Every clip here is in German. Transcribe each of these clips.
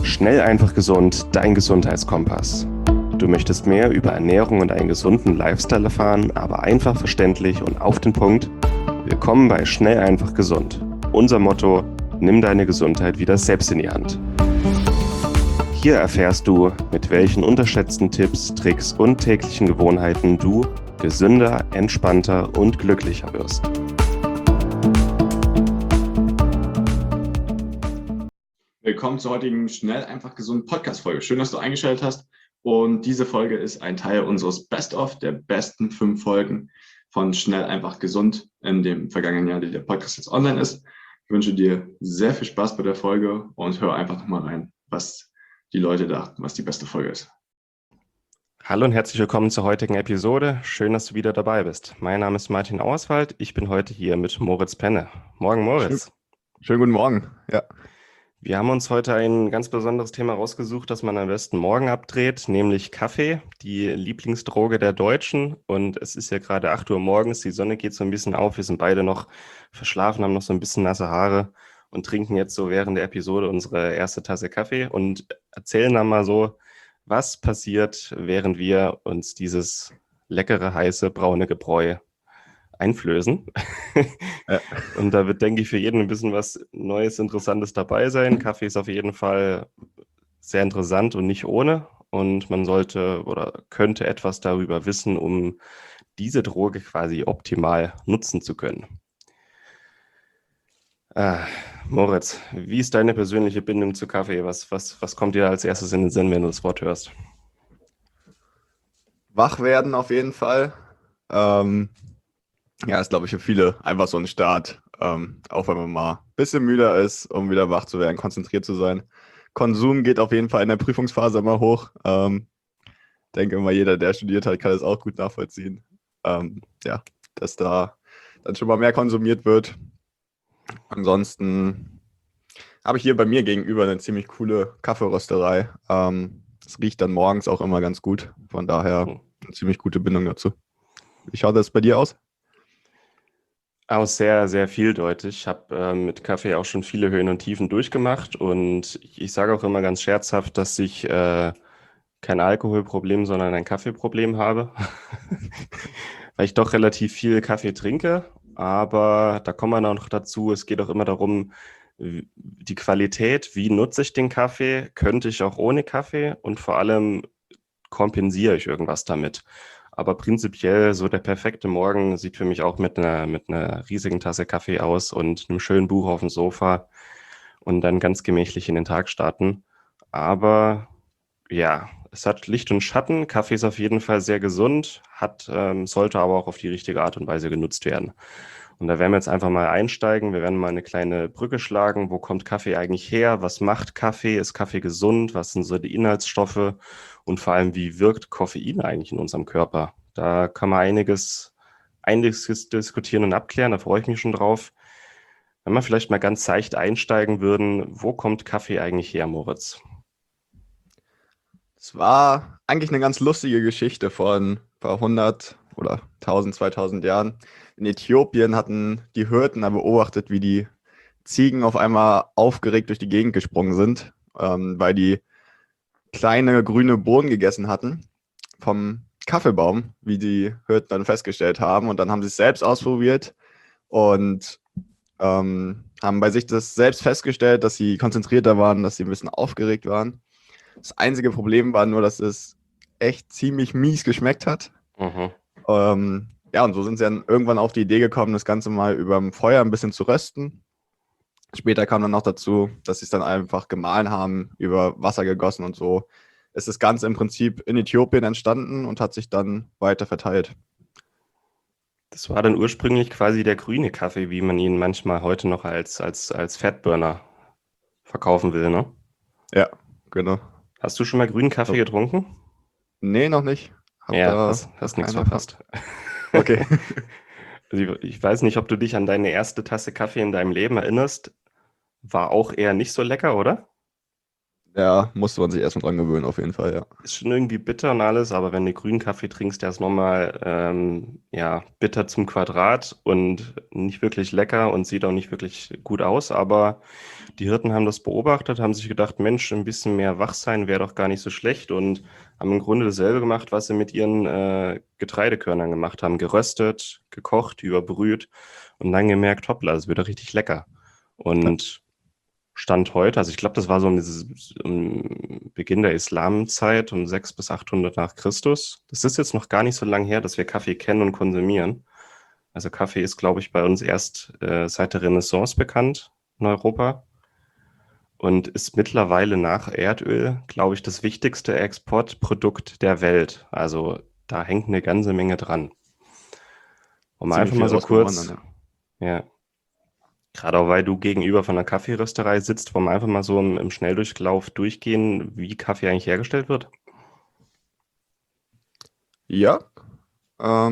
Schnell, einfach gesund, dein Gesundheitskompass. Du möchtest mehr über Ernährung und einen gesunden Lifestyle erfahren, aber einfach verständlich und auf den Punkt? Willkommen bei Schnell, einfach gesund. Unser Motto: Nimm deine Gesundheit wieder selbst in die Hand. Hier erfährst du, mit welchen unterschätzten Tipps, Tricks und täglichen Gewohnheiten du gesünder, entspannter und glücklicher wirst. Willkommen zur heutigen Schnell, einfach gesund Podcast-Folge. Schön, dass du eingeschaltet hast. Und diese Folge ist ein Teil unseres Best-of der besten 5 Folgen von Schnell, einfach gesund in dem vergangenen Jahr, die der Podcast jetzt online ist. Ich wünsche dir sehr viel Spaß bei der Folge und hör einfach nochmal rein, was die Leute dachten, was die beste Folge ist. Hallo und herzlich willkommen zur heutigen Episode. Schön, dass du wieder dabei bist. Mein Name ist Martin Auerswald. Ich bin heute hier mit Moritz Penne. Morgen, Moritz. Schönen guten Morgen. Ja. Wir haben uns heute ein ganz besonderes Thema rausgesucht, das man am besten morgen abdreht, nämlich Kaffee, die Lieblingsdroge der Deutschen. Und es ist ja gerade 8 Uhr morgens, die Sonne geht so ein bisschen auf, wir sind beide noch verschlafen, haben noch so ein bisschen nasse Haare und trinken jetzt so während der Episode unsere erste Tasse Kaffee und erzählen dann mal so, was passiert, während wir uns dieses leckere, heiße, braune Gebräu einflößen. Ja. Und da wird, denke ich, für jeden ein bisschen was Neues, Interessantes dabei sein. Kaffee ist auf jeden Fall sehr interessant und nicht ohne. Und man sollte oder könnte etwas darüber wissen, um diese Droge quasi optimal nutzen zu können. Moritz, wie ist deine persönliche Bindung zu Kaffee? Was kommt dir als erstes in den Sinn, wenn du das Wort hörst? Wach werden auf jeden Fall. Ja, ist, glaube ich, für viele einfach so ein Start. Auch wenn man mal ein bisschen müder ist, um wieder wach zu werden, konzentriert zu sein. Konsum geht auf jeden Fall in der Prüfungsphase immer hoch. Denke mal, jeder, der studiert hat, kann das auch gut nachvollziehen. Ja, dass da dann schon mal mehr konsumiert wird. Ansonsten habe ich hier bei mir gegenüber eine ziemlich coole Kaffeerösterei. Es riecht dann morgens auch immer ganz gut. Von daher eine ziemlich gute Bindung dazu. Wie schaut das bei dir aus? Auch sehr, sehr vieldeutig. Ich habe mit Kaffee auch schon viele Höhen und Tiefen durchgemacht und ich sage auch immer ganz scherzhaft, dass ich kein Alkoholproblem, sondern ein Kaffeeproblem habe, weil ich doch relativ viel Kaffee trinke, aber da kommen wir noch dazu, es geht auch immer darum, die Qualität, wie nutze ich den Kaffee, könnte ich auch ohne Kaffee und vor allem kompensiere ich irgendwas damit. Aber prinzipiell so der perfekte Morgen sieht für mich auch mit einer riesigen Tasse Kaffee aus und einem schönen Buch auf dem Sofa und dann ganz gemächlich in den Tag starten. Aber ja, es hat Licht und Schatten. Kaffee ist auf jeden Fall sehr gesund, sollte aber auch auf die richtige Art und Weise genutzt werden. Und da werden wir jetzt einfach mal einsteigen. Wir werden mal eine kleine Brücke schlagen. Wo kommt Kaffee eigentlich her? Was macht Kaffee? Ist Kaffee gesund? Was sind so die Inhaltsstoffe? Und vor allem, wie wirkt Koffein eigentlich in unserem Körper? Da kann man einiges diskutieren und abklären. Da freue ich mich schon drauf. Wenn wir vielleicht mal ganz seicht einsteigen würden, wo kommt Kaffee eigentlich her, Moritz? Es war eigentlich eine ganz lustige Geschichte von ein paar 100 oder 1000, 2000 Jahren. In Äthiopien hatten die Hirten da beobachtet, wie die Ziegen auf einmal aufgeregt durch die Gegend gesprungen sind, weil die kleine grüne Bohnen gegessen hatten vom Kaffeebaum, wie die Hirten dann festgestellt haben. Und dann haben sie es selbst ausprobiert und haben bei sich das selbst festgestellt, dass sie konzentrierter waren, dass sie ein bisschen aufgeregt waren. Das einzige Problem war nur, dass es echt ziemlich mies geschmeckt hat. Mhm. Ja, und so sind sie dann irgendwann auf die Idee gekommen, das Ganze mal über dem Feuer ein bisschen zu rösten. Später kam dann noch dazu, dass sie es dann einfach gemahlen haben, über Wasser gegossen und so. Es ist das Ganze im Prinzip in Äthiopien entstanden und hat sich dann weiter verteilt. Das war dann ursprünglich quasi der grüne Kaffee, wie man ihn manchmal heute noch als Fatburner verkaufen will, ne? Ja, genau. Hast du schon mal grünen Kaffee getrunken? Nee, noch nicht. Hast nichts verpasst. Okay. Also ich weiß nicht, ob du dich an deine erste Tasse Kaffee in deinem Leben erinnerst. War auch eher nicht so lecker, oder? Ja, musste man sich erstmal dran gewöhnen, auf jeden Fall, ja. Ist schon irgendwie bitter und alles, aber wenn du grünen Kaffee trinkst, der ist nochmal ja, bitter zum Quadrat und nicht wirklich lecker und sieht auch nicht wirklich gut aus. Aber die Hirten haben das beobachtet, haben sich gedacht, Mensch, ein bisschen mehr wach sein wäre doch gar nicht so schlecht und haben im Grunde dasselbe gemacht, was sie mit ihren Getreidekörnern gemacht haben. Geröstet, gekocht, überbrüht und dann gemerkt, hoppla, das wird doch richtig lecker. Ja. Und Stand heute, also ich glaube, das war so um Beginn der Islamzeit, um 600 bis 800 nach Christus. Das ist jetzt noch gar nicht so lange her, dass wir Kaffee kennen und konsumieren. Also Kaffee ist, glaube ich, bei uns erst seit der Renaissance bekannt in Europa und ist mittlerweile nach Erdöl, glaube ich, das wichtigste Exportprodukt der Welt. Also da hängt eine ganze Menge dran. Und mal Ziemlich einfach viel mal so rausgewonnen kurz, dann, ja, gerade auch weil du gegenüber von einer Kaffeerösterei sitzt, wollen wir einfach mal so im Schnelldurchlauf durchgehen, wie Kaffee eigentlich hergestellt wird. ja. Ja,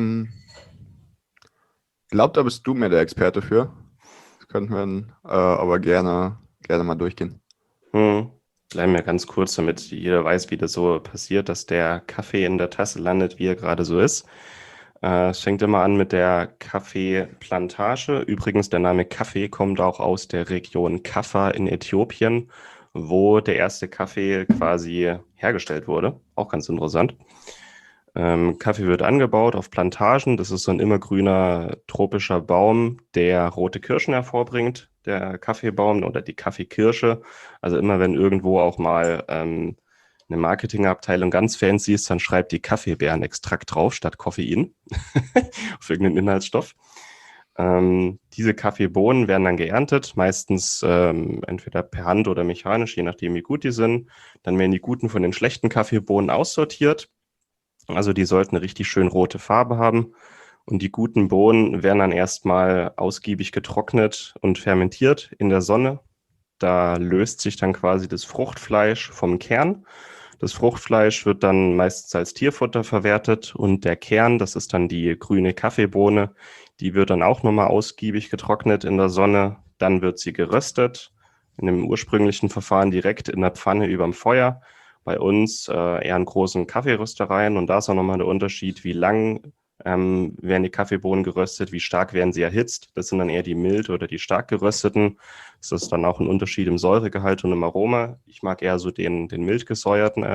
da bist du mir der Experte für. Das könnten wir aber gerne mal durchgehen. Bleiben wir ganz kurz, damit jeder weiß, wie das so passiert, dass der Kaffee in der Tasse landet, wie er gerade so ist. Es fängt immer an mit der Kaffeeplantage. Übrigens, der Name Kaffee kommt auch aus der Region Kaffa in Äthiopien, wo der erste Kaffee quasi hergestellt wurde. Auch ganz interessant. Kaffee wird angebaut auf Plantagen. Das ist so ein immergrüner tropischer Baum, der rote Kirschen hervorbringt. Der Kaffeebaum oder die Kaffeekirsche. Also immer wenn irgendwo auch mal eine Marketingabteilung ganz fancy ist, dann schreibt die Kaffeebeerenextrakt drauf statt Koffein auf irgendeinen Inhaltsstoff. Diese Kaffeebohnen werden dann geerntet, meistens entweder per Hand oder mechanisch, je nachdem wie gut die sind. Dann werden die guten von den schlechten Kaffeebohnen aussortiert. Also die sollten eine richtig schön rote Farbe haben. Und die guten Bohnen werden dann erstmal ausgiebig getrocknet und fermentiert in der Sonne. Da löst sich dann quasi das Fruchtfleisch vom Kern. Das Fruchtfleisch wird dann meistens als Tierfutter verwertet und der Kern, das ist dann die grüne Kaffeebohne, die wird dann auch nochmal ausgiebig getrocknet in der Sonne. Dann wird sie geröstet, in dem ursprünglichen Verfahren direkt in der Pfanne überm Feuer. Bei uns eher in großen Kaffeeröstereien und da ist auch nochmal der Unterschied, wie lang werden die Kaffeebohnen geröstet, wie stark werden sie erhitzt. Das sind dann eher die mild oder die stark gerösteten. Das ist dann auch ein Unterschied im Säuregehalt und im Aroma. Ich mag eher so den mild gesäuerten,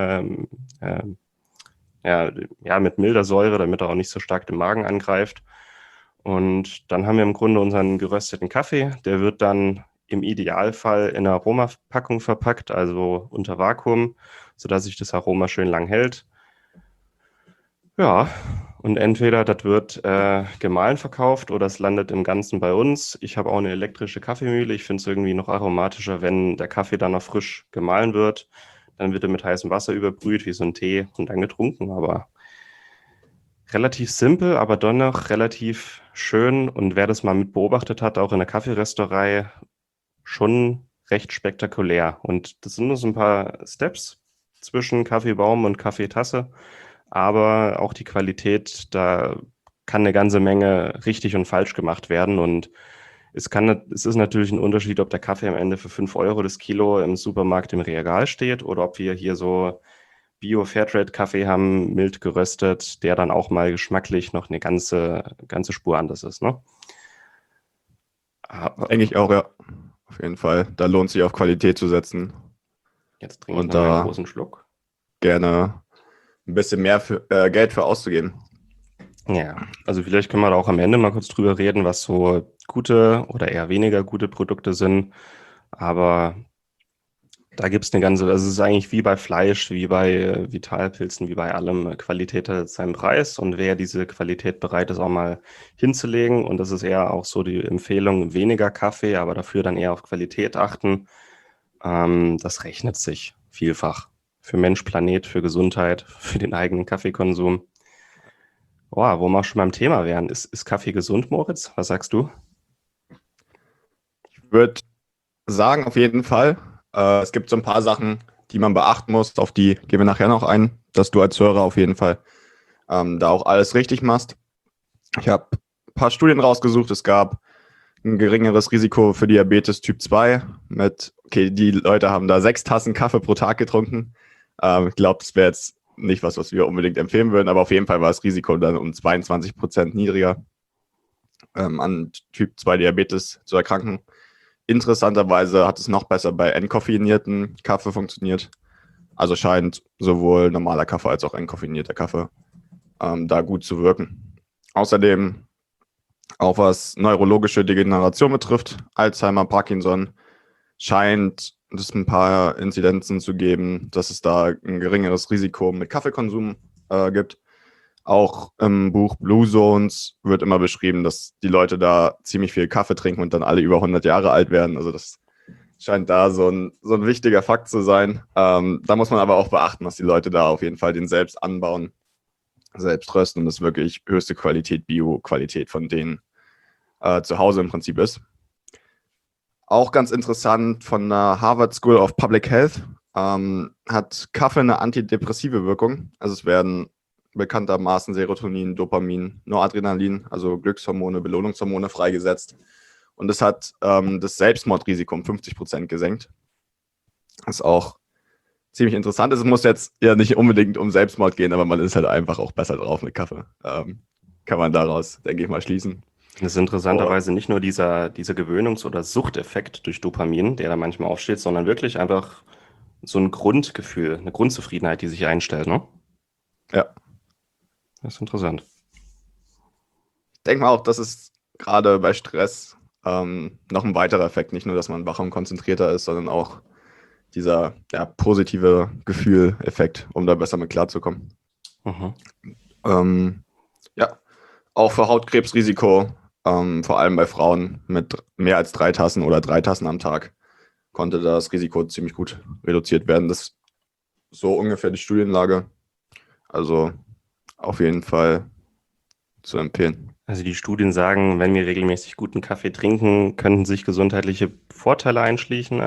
ja, mit milder Säure, damit er auch nicht so stark den Magen angreift. Und dann haben wir im Grunde unseren gerösteten Kaffee. Der wird dann im Idealfall in einer Aromapackung verpackt, also unter Vakuum, sodass sich das Aroma schön lang hält. Ja, und entweder das wird gemahlen verkauft oder es landet im Ganzen bei uns. Ich habe auch eine elektrische Kaffeemühle. Ich finde es irgendwie noch aromatischer, wenn der Kaffee dann noch frisch gemahlen wird. Dann wird er mit heißem Wasser überbrüht, wie so ein Tee, und dann getrunken. Aber relativ simpel, aber dennoch relativ schön. Und wer das mal mit beobachtet hat, auch in der Kaffeerösterei, schon recht spektakulär. Und das sind nur so ein paar Steps zwischen Kaffeebaum und Kaffeetasse. Aber auch die Qualität, da kann eine ganze Menge richtig und falsch gemacht werden. Und es ist natürlich ein Unterschied, ob der Kaffee am Ende für 5 Euro das Kilo im Supermarkt im Regal steht oder ob wir hier so Bio-Fairtrade-Kaffee haben, mild geröstet, der dann auch mal geschmacklich noch eine ganze Spur anders ist, ne? Aber Denke ich auch, ja. Auf jeden Fall. Da lohnt sich auf Qualität zu setzen jetzt trinke ich und noch einen da großen Schluck. gerne ein bisschen mehr Geld für auszugeben. Ja, also vielleicht können wir da auch am Ende mal kurz drüber reden, was so gute oder eher weniger gute Produkte sind. Aber da gibt es eine ganze, also es ist eigentlich wie bei Fleisch, wie bei Vitalpilzen, wie bei allem. Qualität hat jetzt seinen Preis und wer diese Qualität bereit ist, auch mal hinzulegen. Und das ist eher auch so die Empfehlung, weniger Kaffee, aber dafür dann eher auf Qualität achten. Das rechnet sich vielfach. Für Mensch, Planet, für Gesundheit, für den eigenen Kaffeekonsum. Wow, wo wir auch schon beim Thema wären. Ist Kaffee gesund, Moritz? Was sagst du? Ich würde sagen, auf jeden Fall. Es gibt so ein paar Sachen, die man beachten muss, auf die gehen wir nachher noch ein, dass du als Hörer auf jeden Fall da auch alles richtig machst. Ich habe ein paar Studien rausgesucht. Es gab ein geringeres Risiko für Diabetes Typ 2 okay, die Leute haben da 6 Tassen Kaffee pro Tag getrunken. Ich glaube, das wäre jetzt nicht was wir unbedingt empfehlen würden, aber auf jeden Fall war das Risiko dann um 22% niedriger, an Typ 2 Diabetes zu erkranken. Interessanterweise hat es noch besser bei entkoffeinierten Kaffee funktioniert. Also scheint sowohl normaler Kaffee als auch entkoffinierter Kaffee da gut zu wirken. Außerdem, auch was neurologische Degeneration betrifft, Alzheimer, Parkinson, scheint es ein paar Inzidenzen zu geben, dass es da ein geringeres Risiko mit Kaffeekonsum gibt. Auch im Buch Blue Zones wird immer beschrieben, dass die Leute da ziemlich viel Kaffee trinken und dann alle über 100 Jahre alt werden. Also das scheint da so ein wichtiger Fakt zu sein. Da muss man aber auch beachten, dass die Leute da auf jeden Fall den selbst anbauen, selbst rösten und das wirklich höchste Qualität, Bio-Qualität von denen zu Hause im Prinzip ist. Auch ganz interessant von der Harvard School of Public Health hat Kaffee eine antidepressive Wirkung. Also es werden bekanntermaßen Serotonin, Dopamin, Noradrenalin, also Glückshormone, Belohnungshormone freigesetzt. Und das hat das Selbstmordrisiko um 50% gesenkt. Das ist auch ziemlich interessant. Es muss jetzt ja nicht unbedingt um Selbstmord gehen, aber man ist halt einfach auch besser drauf mit Kaffee. Kann man daraus, denke ich mal, schließen. Das ist interessanterweise nicht nur dieser Gewöhnungs- oder Suchteffekt durch Dopamin, der da manchmal aufsteht, sondern wirklich einfach so ein Grundgefühl, eine Grundzufriedenheit, die sich einstellt, ne? Ja. Das ist interessant. Ich denke mal auch, das ist gerade bei Stress noch ein weiterer Effekt. Nicht nur, dass man wacher und konzentrierter ist, sondern auch dieser positive Gefühl-Effekt, um da besser mit klarzukommen. Mhm. Auch für Hautkrebsrisiko, vor allem bei Frauen mit mehr als 3 Tassen oder 3 Tassen am Tag, konnte das Risiko ziemlich gut reduziert werden. Das ist so ungefähr die Studienlage. Also auf jeden Fall zu empfehlen. Also die Studien sagen, wenn wir regelmäßig guten Kaffee trinken, könnten sich gesundheitliche Vorteile einschleichen.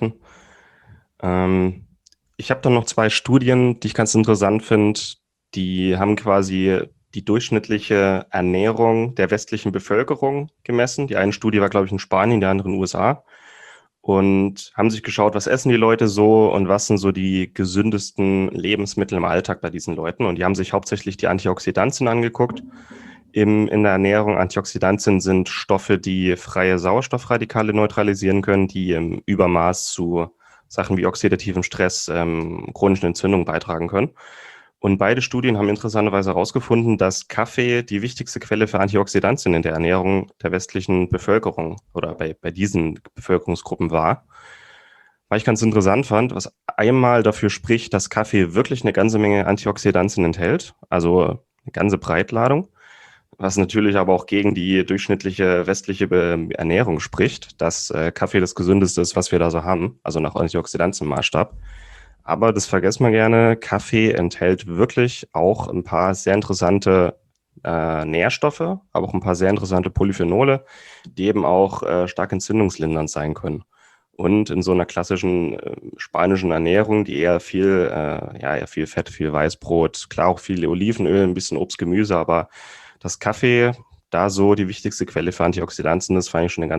Ich habe dann noch 2 Studien, die ich ganz interessant finde. Die haben quasi die durchschnittliche Ernährung der westlichen Bevölkerung gemessen. Die eine Studie war, glaube ich, in Spanien, die andere in den USA. Und haben sich geschaut, was essen die Leute so und was sind so die gesündesten Lebensmittel im Alltag bei diesen Leuten. Und die haben sich hauptsächlich die Antioxidantien angeguckt. In der Ernährung, Antioxidantien sind Stoffe, die freie Sauerstoffradikale neutralisieren können, die im Übermaß zu Sachen wie oxidativem Stress, chronischen Entzündungen beitragen können. Und beide Studien haben interessanterweise herausgefunden, dass Kaffee die wichtigste Quelle für Antioxidantien in der Ernährung der westlichen Bevölkerung oder bei diesen Bevölkerungsgruppen war. Was ich ganz interessant fand, was einmal dafür spricht, dass Kaffee wirklich eine ganze Menge Antioxidantien enthält, also eine ganze Breitladung, was natürlich aber auch gegen die durchschnittliche westliche Ernährung spricht, dass Kaffee das Gesündeste ist, was wir da so haben, also nach Antioxidantienmaßstab. Aber das vergessen wir gerne, Kaffee enthält wirklich auch ein paar sehr interessante Nährstoffe, aber auch ein paar sehr interessante Polyphenole, die eben auch stark entzündungslindernd sein können. Und in so einer klassischen spanischen Ernährung, die eher viel Fett, viel Weißbrot, klar auch viel Olivenöl, ein bisschen Obst, Gemüse, aber das Kaffee da so die wichtigste Quelle für Antioxidantien ist, fand ich schon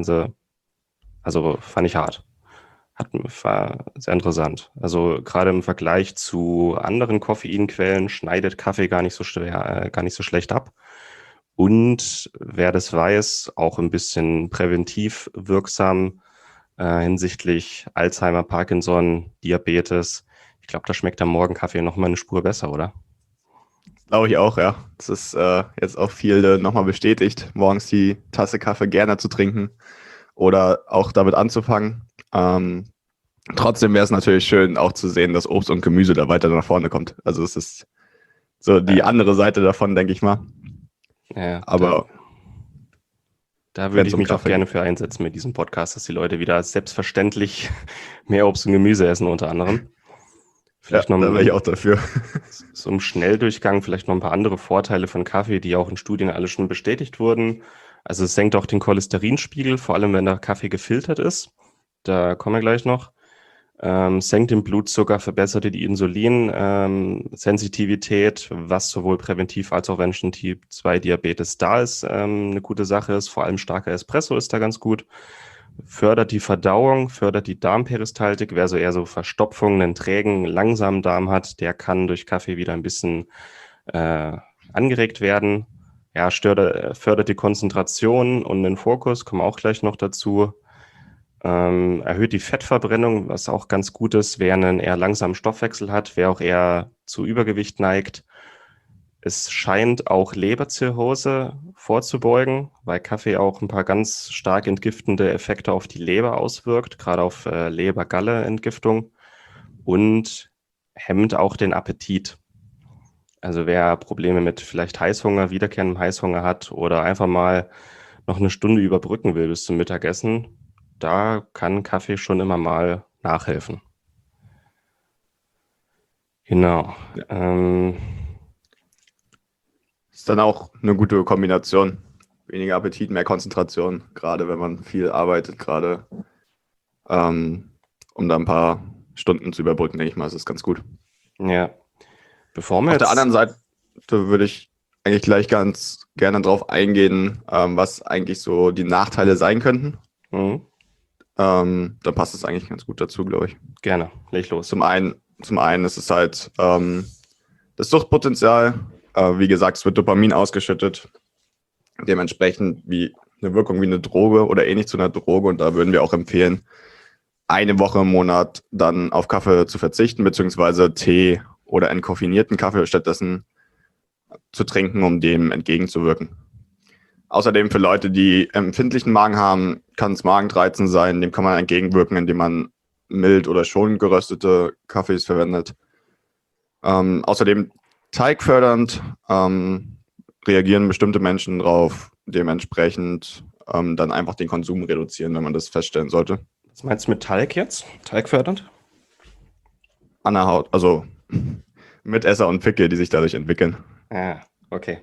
fand ich hart. War sehr interessant. Also gerade im Vergleich zu anderen Koffeinquellen schneidet Kaffee gar nicht so schlecht ab. Und wer das weiß, auch ein bisschen präventiv wirksam hinsichtlich Alzheimer, Parkinson, Diabetes. Ich glaube, da schmeckt der Morgenkaffee nochmal eine Spur besser, oder? Glaube ich auch, ja. Das ist jetzt auch viel nochmal bestätigt, morgens die Tasse Kaffee gerne zu trinken oder auch damit anzufangen. Trotzdem wäre es natürlich schön, auch zu sehen, dass Obst und Gemüse da weiter nach vorne kommt. Also es ist so die andere Seite davon, denke ich mal. Ja, aber da würde ich mich auch gerne für einsetzen mit diesem Podcast, dass die Leute wieder selbstverständlich mehr Obst und Gemüse essen, unter anderem. Vielleicht noch da wäre ich auch dafür. So im Schnelldurchgang vielleicht noch ein paar andere Vorteile von Kaffee, die auch in Studien alle schon bestätigt wurden. Also es senkt auch den Cholesterinspiegel, vor allem wenn der Kaffee gefiltert ist. Da kommen wir gleich noch. senkt den Blutzucker, verbessert die Insulinsensitivität, was sowohl präventiv als auch wenn schon Typ-2-Diabetes da ist, eine gute Sache ist. Vor allem starker Espresso ist da ganz gut. Fördert die Verdauung, fördert die Darmperistaltik. Wer so eher so Verstopfungen, einen trägen, langsamen Darm hat, der kann durch Kaffee wieder ein bisschen angeregt werden. Ja, fördert die Konzentration und den Fokus, kommen auch gleich noch dazu. Erhöht die Fettverbrennung, was auch ganz gut ist, wer einen eher langsamen Stoffwechsel hat, wer auch eher zu Übergewicht neigt. Es scheint auch Leberzirrhose vorzubeugen, weil Kaffee auch ein paar ganz stark entgiftende Effekte auf die Leber auswirkt, gerade auf Leber-Galle-Entgiftung, und hemmt auch den Appetit. Also wer Probleme mit vielleicht Heißhunger, wiederkehrendem Heißhunger hat oder einfach mal noch eine Stunde überbrücken will bis zum Mittagessen, da kann Kaffee schon immer mal nachhelfen. Genau. Ist dann auch eine gute Kombination. Weniger Appetit, mehr Konzentration, gerade wenn man viel arbeitet, gerade um da ein paar Stunden zu überbrücken, denke ich mal, ist das ganz gut. Ja. Bevor wir Auf der anderen Seite würde ich eigentlich gleich ganz gerne drauf eingehen, was eigentlich so die Nachteile sein könnten. Dann passt es eigentlich ganz gut dazu, glaube ich. Gerne, leg los. Zum einen ist es halt das Suchtpotenzial. Wie gesagt, es wird Dopamin ausgeschüttet. Dementsprechend wie eine Wirkung wie eine Droge oder ähnlich zu einer Droge. Und da würden wir auch empfehlen, eine Woche im Monat dann auf Kaffee zu verzichten, beziehungsweise Tee oder entkoffinierten Kaffee stattdessen zu trinken, um dem entgegenzuwirken. Außerdem für Leute, die empfindlichen Magen haben, kann es Magenreizen sein. Dem kann man entgegenwirken, indem man mild oder schon geröstete Kaffees verwendet. Außerdem teigfördernd reagieren bestimmte Menschen drauf. Dementsprechend dann einfach den Konsum reduzieren, wenn man das feststellen sollte. Was meinst du mit Teig jetzt? Teigfördernd? An der Haut, also Mitesser und Pickel, die sich dadurch entwickeln. Ah, okay.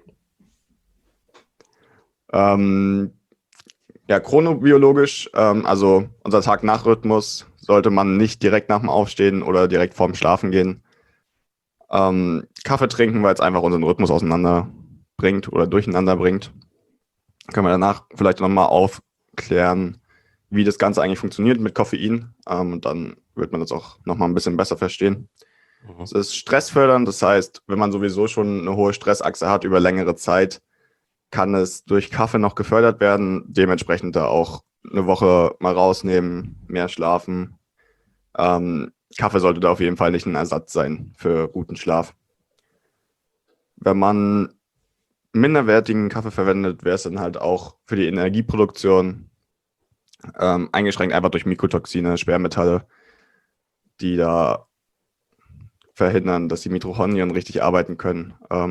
Ja, chronobiologisch, also unser Tag-Nacht-Rhythmus sollte man nicht direkt nach dem Aufstehen oder direkt vorm Schlafen gehen. Kaffee trinken, weil es einfach unseren Rhythmus auseinander bringt oder durcheinander bringt. Können wir danach vielleicht nochmal aufklären, wie das Ganze eigentlich funktioniert mit Koffein. Und dann wird man das auch nochmal ein bisschen besser verstehen. Es ist stressfördernd, das heißt, wenn man sowieso schon eine hohe Stressachse hat über längere Zeit, kann es durch Kaffee noch gefördert werden. Dementsprechend da auch eine Woche mal rausnehmen, mehr schlafen. Kaffee sollte da auf jeden Fall nicht ein Ersatz sein für guten Schlaf. Wenn man minderwertigen Kaffee verwendet, wäre es dann halt auch für die Energieproduktion eingeschränkt, einfach durch Mykotoxine, Schwermetalle, die da verhindern, dass die Mitochondrien richtig arbeiten können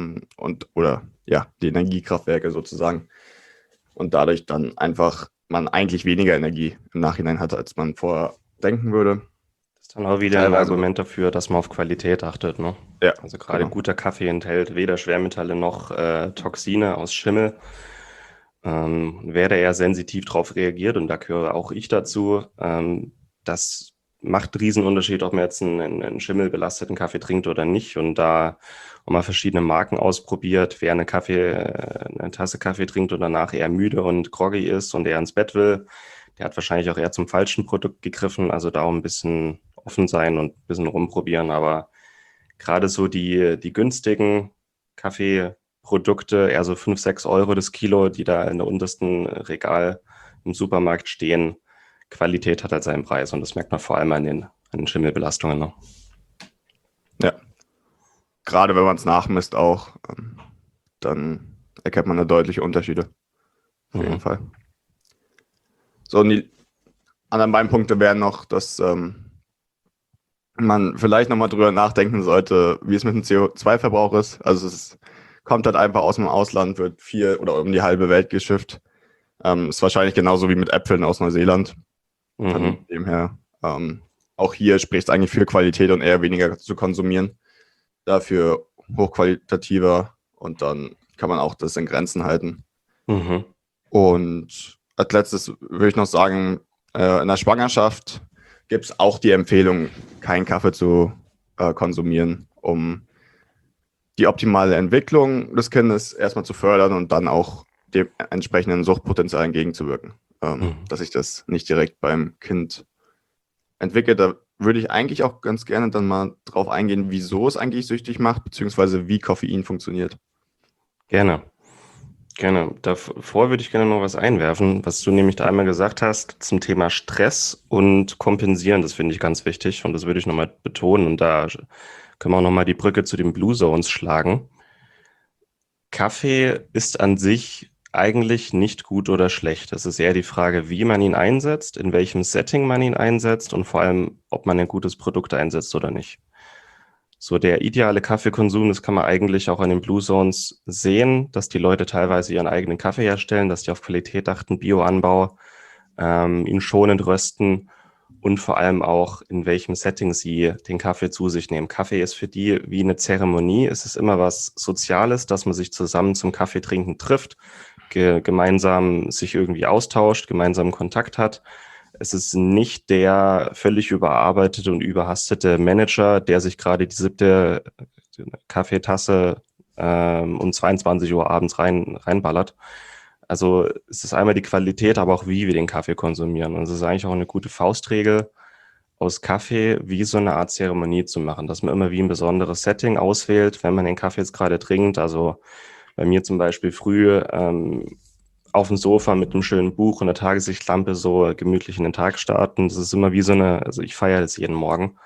die Energiekraftwerke sozusagen. Und dadurch dann einfach man eigentlich weniger Energie im Nachhinein hat, als man vorher denken würde. Das ist dann auch wieder ein Argument dafür, dass man auf Qualität achtet, ne? Ja, also gerade guter Kaffee enthält weder Schwermetalle noch Toxine aus Schimmel. Wer da eher sensitiv drauf reagiert, und da gehöre auch ich dazu, das macht einen Riesenunterschied, ob man jetzt einen schimmelbelasteten Kaffee trinkt oder nicht. Und da auch mal verschiedene Marken ausprobiert. Wer eine Tasse Kaffee trinkt und danach eher müde und groggy ist und eher ins Bett will, der hat wahrscheinlich auch eher zum falschen Produkt gegriffen. Also da auch ein bisschen offen sein und ein bisschen rumprobieren. Aber gerade so die günstigen Kaffeeprodukte, eher so 5, 6 Euro das Kilo, die da in der untersten Regal im Supermarkt stehen, Qualität hat halt seinen Preis, und das merkt man vor allem an den Schimmelbelastungen. Ne? Ja. Gerade wenn man es nachmisst auch, dann erkennt man da deutliche Unterschiede. Auf jeden Fall. So, und die anderen beiden Punkte wären noch, dass man vielleicht nochmal drüber nachdenken sollte, wie es mit dem CO2-Verbrauch ist. Also es kommt halt einfach aus dem Ausland, wird viel oder um die halbe Welt geschifft. Ist wahrscheinlich genauso wie mit Äpfeln aus Neuseeland. Von dem her, auch hier spricht es eigentlich für Qualität und eher weniger zu konsumieren. Dafür hochqualitativer, und dann kann man auch das in Grenzen halten. Und als letztes würde ich noch sagen, in der Schwangerschaft gibt es auch die Empfehlung, keinen Kaffee zu konsumieren, um die optimale Entwicklung des Kindes erstmal zu fördern und dann auch dem entsprechenden Suchtpotenzial entgegenzuwirken, dass sich das nicht direkt beim Kind entwickelt. Da würde ich eigentlich auch ganz gerne dann mal drauf eingehen, wieso es eigentlich süchtig macht, beziehungsweise wie Koffein funktioniert. Gerne. Davor würde ich gerne noch was einwerfen, was du nämlich da einmal gesagt hast zum Thema Stress und Kompensieren. Das finde ich ganz wichtig und das würde ich nochmal betonen. Und da können wir auch nochmal die Brücke zu den Blue Zones schlagen. Kaffee ist an sich eigentlich nicht gut oder schlecht. Es ist eher die Frage, wie man ihn einsetzt, in welchem Setting man ihn einsetzt und vor allem, ob man ein gutes Produkt einsetzt oder nicht. So der ideale Kaffeekonsum, das kann man eigentlich auch an den Blue Zones sehen, dass die Leute teilweise ihren eigenen Kaffee herstellen, dass die auf Qualität achten, Bioanbau, ihn schonend rösten und vor allem auch, in welchem Setting sie den Kaffee zu sich nehmen. Kaffee ist für die wie eine Zeremonie. Es ist immer was Soziales, dass man sich zusammen zum Kaffeetrinken trifft, gemeinsam sich irgendwie austauscht, gemeinsam Kontakt hat. Es ist nicht der völlig überarbeitete und überhastete Manager, der sich gerade die 7. Kaffeetasse um 22 Uhr abends reinballert. Also es ist einmal die Qualität, aber auch wie wir den Kaffee konsumieren. Und es ist eigentlich auch eine gute Faustregel, aus Kaffee wie so eine Art Zeremonie zu machen, dass man immer wie ein besonderes Setting auswählt, wenn man den Kaffee jetzt gerade trinkt. Also bei mir zum Beispiel früh auf dem Sofa mit einem schönen Buch und einer Tageslichtlampe so gemütlich in den Tag starten. Das ist immer wie also ich feiere das jeden Morgen.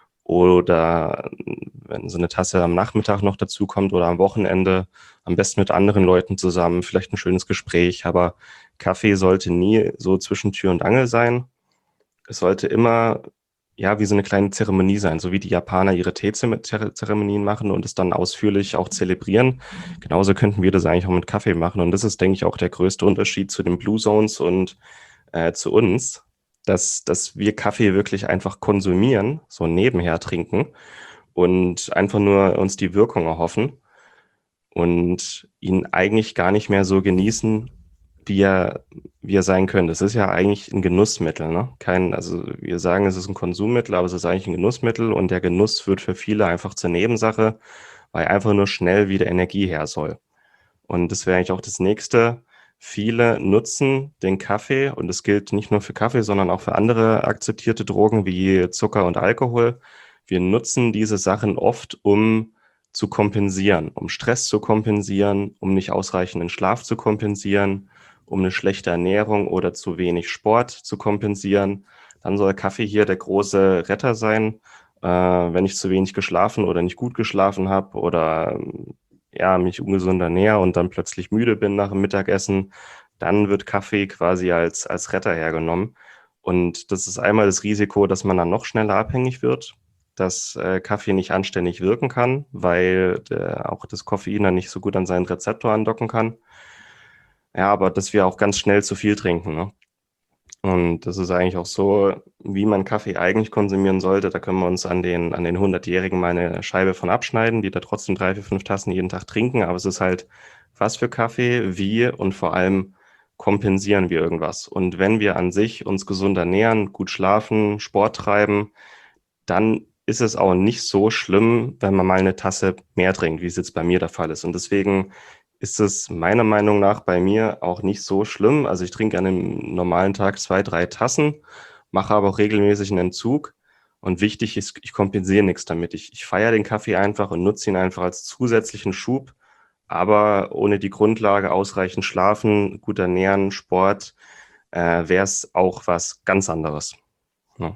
Oder wenn so eine Tasse am Nachmittag noch dazu kommt oder am Wochenende, am besten mit anderen Leuten zusammen, vielleicht ein schönes Gespräch. Aber Kaffee sollte nie so zwischen Tür und Angel sein. Es sollte immer wie so eine kleine Zeremonie sein, so wie die Japaner ihre Teezeremonien machen und es dann ausführlich auch zelebrieren. Genauso könnten wir das eigentlich auch mit Kaffee machen. Und das ist, denke ich, auch der größte Unterschied zu den Blue Zones und zu uns, dass wir Kaffee wirklich einfach konsumieren, so nebenher trinken und einfach nur uns die Wirkung erhoffen und ihn eigentlich gar nicht mehr so genießen, wie er sein könnte. Das ist ja eigentlich ein Genussmittel, ne? Also wir sagen, es ist ein Konsummittel, aber es ist eigentlich ein Genussmittel und der Genuss wird für viele einfach zur Nebensache, weil einfach nur schnell wieder Energie her soll. Und das wäre eigentlich auch das Nächste. Viele nutzen den Kaffee und das gilt nicht nur für Kaffee, sondern auch für andere akzeptierte Drogen wie Zucker und Alkohol. Wir nutzen diese Sachen oft, um zu kompensieren, um Stress zu kompensieren, um nicht ausreichenden Schlaf zu kompensieren, um eine schlechte Ernährung oder zu wenig Sport zu kompensieren. Dann soll Kaffee hier der große Retter sein, wenn ich zu wenig geschlafen oder nicht gut geschlafen habe oder mich ungesund ernähre und dann plötzlich müde bin nach dem Mittagessen, dann wird Kaffee quasi als Retter hergenommen. Und das ist einmal das Risiko, dass man dann noch schneller abhängig wird, dass Kaffee nicht anständig wirken kann, weil auch das Koffein dann nicht so gut an seinen Rezeptor andocken kann. Ja, aber dass wir auch ganz schnell zu viel trinken, ne? Und das ist eigentlich auch so, wie man Kaffee eigentlich konsumieren sollte. Da können wir uns an den 100-Jährigen mal eine Scheibe von abschneiden, die da trotzdem 3, 4, 5 Tassen jeden Tag trinken. Aber es ist halt, was für Kaffee, wie und vor allem kompensieren wir irgendwas. Und wenn wir an sich uns gesund ernähren, gut schlafen, Sport treiben, dann ist es auch nicht so schlimm, wenn man mal eine Tasse mehr trinkt, wie es jetzt bei mir der Fall ist. Und deswegen ist es meiner Meinung nach bei mir auch nicht so schlimm. Also ich trinke an einem normalen Tag 2, 3 Tassen, mache aber auch regelmäßig einen Entzug. Und wichtig ist, ich kompensiere nichts damit. Ich feiere den Kaffee einfach und nutze ihn einfach als zusätzlichen Schub. Aber ohne die Grundlage ausreichend schlafen, gut ernähren, Sport, wäre es auch was ganz anderes. Ja.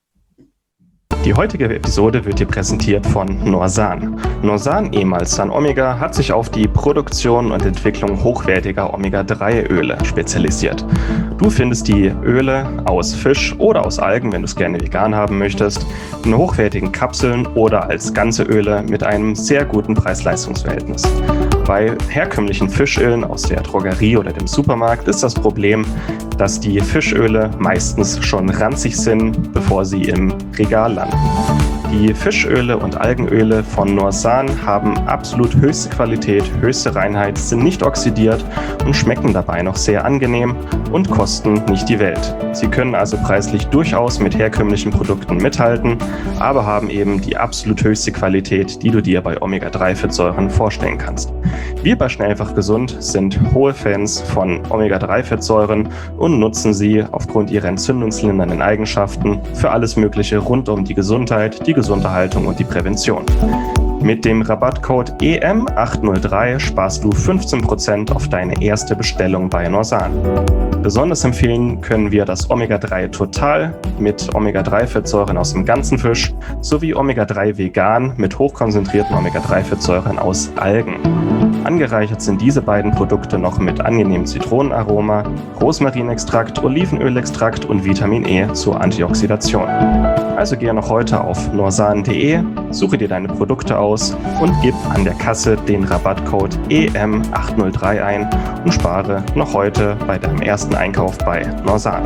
Die heutige Episode wird dir präsentiert von Norsan. Norsan, ehemals San Omega, hat sich auf die Produktion und Entwicklung hochwertiger Omega-3-Öle spezialisiert. Du findest die Öle aus Fisch oder aus Algen, wenn du es gerne vegan haben möchtest, in hochwertigen Kapseln oder als ganze Öle mit einem sehr guten Preis-Leistungs-Verhältnis. Bei herkömmlichen Fischölen aus der Drogerie oder dem Supermarkt ist das Problem, dass die Fischöle meistens schon ranzig sind, bevor sie im Regal landen. Die Fischöle und Algenöle von Norsan haben absolut höchste Qualität, höchste Reinheit, sind nicht oxidiert und schmecken dabei noch sehr angenehm und kosten nicht die Welt. Sie können also preislich durchaus mit herkömmlichen Produkten mithalten, aber haben eben die absolut höchste Qualität, die du dir bei Omega-3-Fettsäuren vorstellen kannst. Wir bei Schnell einfach gesund sind hohe Fans von Omega-3-Fettsäuren und nutzen sie aufgrund ihrer entzündungslindernden Eigenschaften für alles Mögliche rund um die Gesundheit, die gesunde Haltung und die Prävention. Mit dem Rabattcode EM803 sparst du 15% auf deine erste Bestellung bei Norsan. Besonders empfehlen können wir das Omega-3 Total mit Omega-3-Fettsäuren aus dem ganzen Fisch sowie Omega-3 Vegan mit hochkonzentrierten Omega-3-Fettsäuren aus Algen. Angereichert sind diese beiden Produkte noch mit angenehmem Zitronenaroma, Rosmarinextrakt, Olivenölextrakt und Vitamin E zur Antioxidation. Also gehe noch heute auf norsan.de, suche dir deine Produkte aus und gib an der Kasse den Rabattcode EM803 ein und spare noch heute bei deinem ersten Einkauf bei Norsan.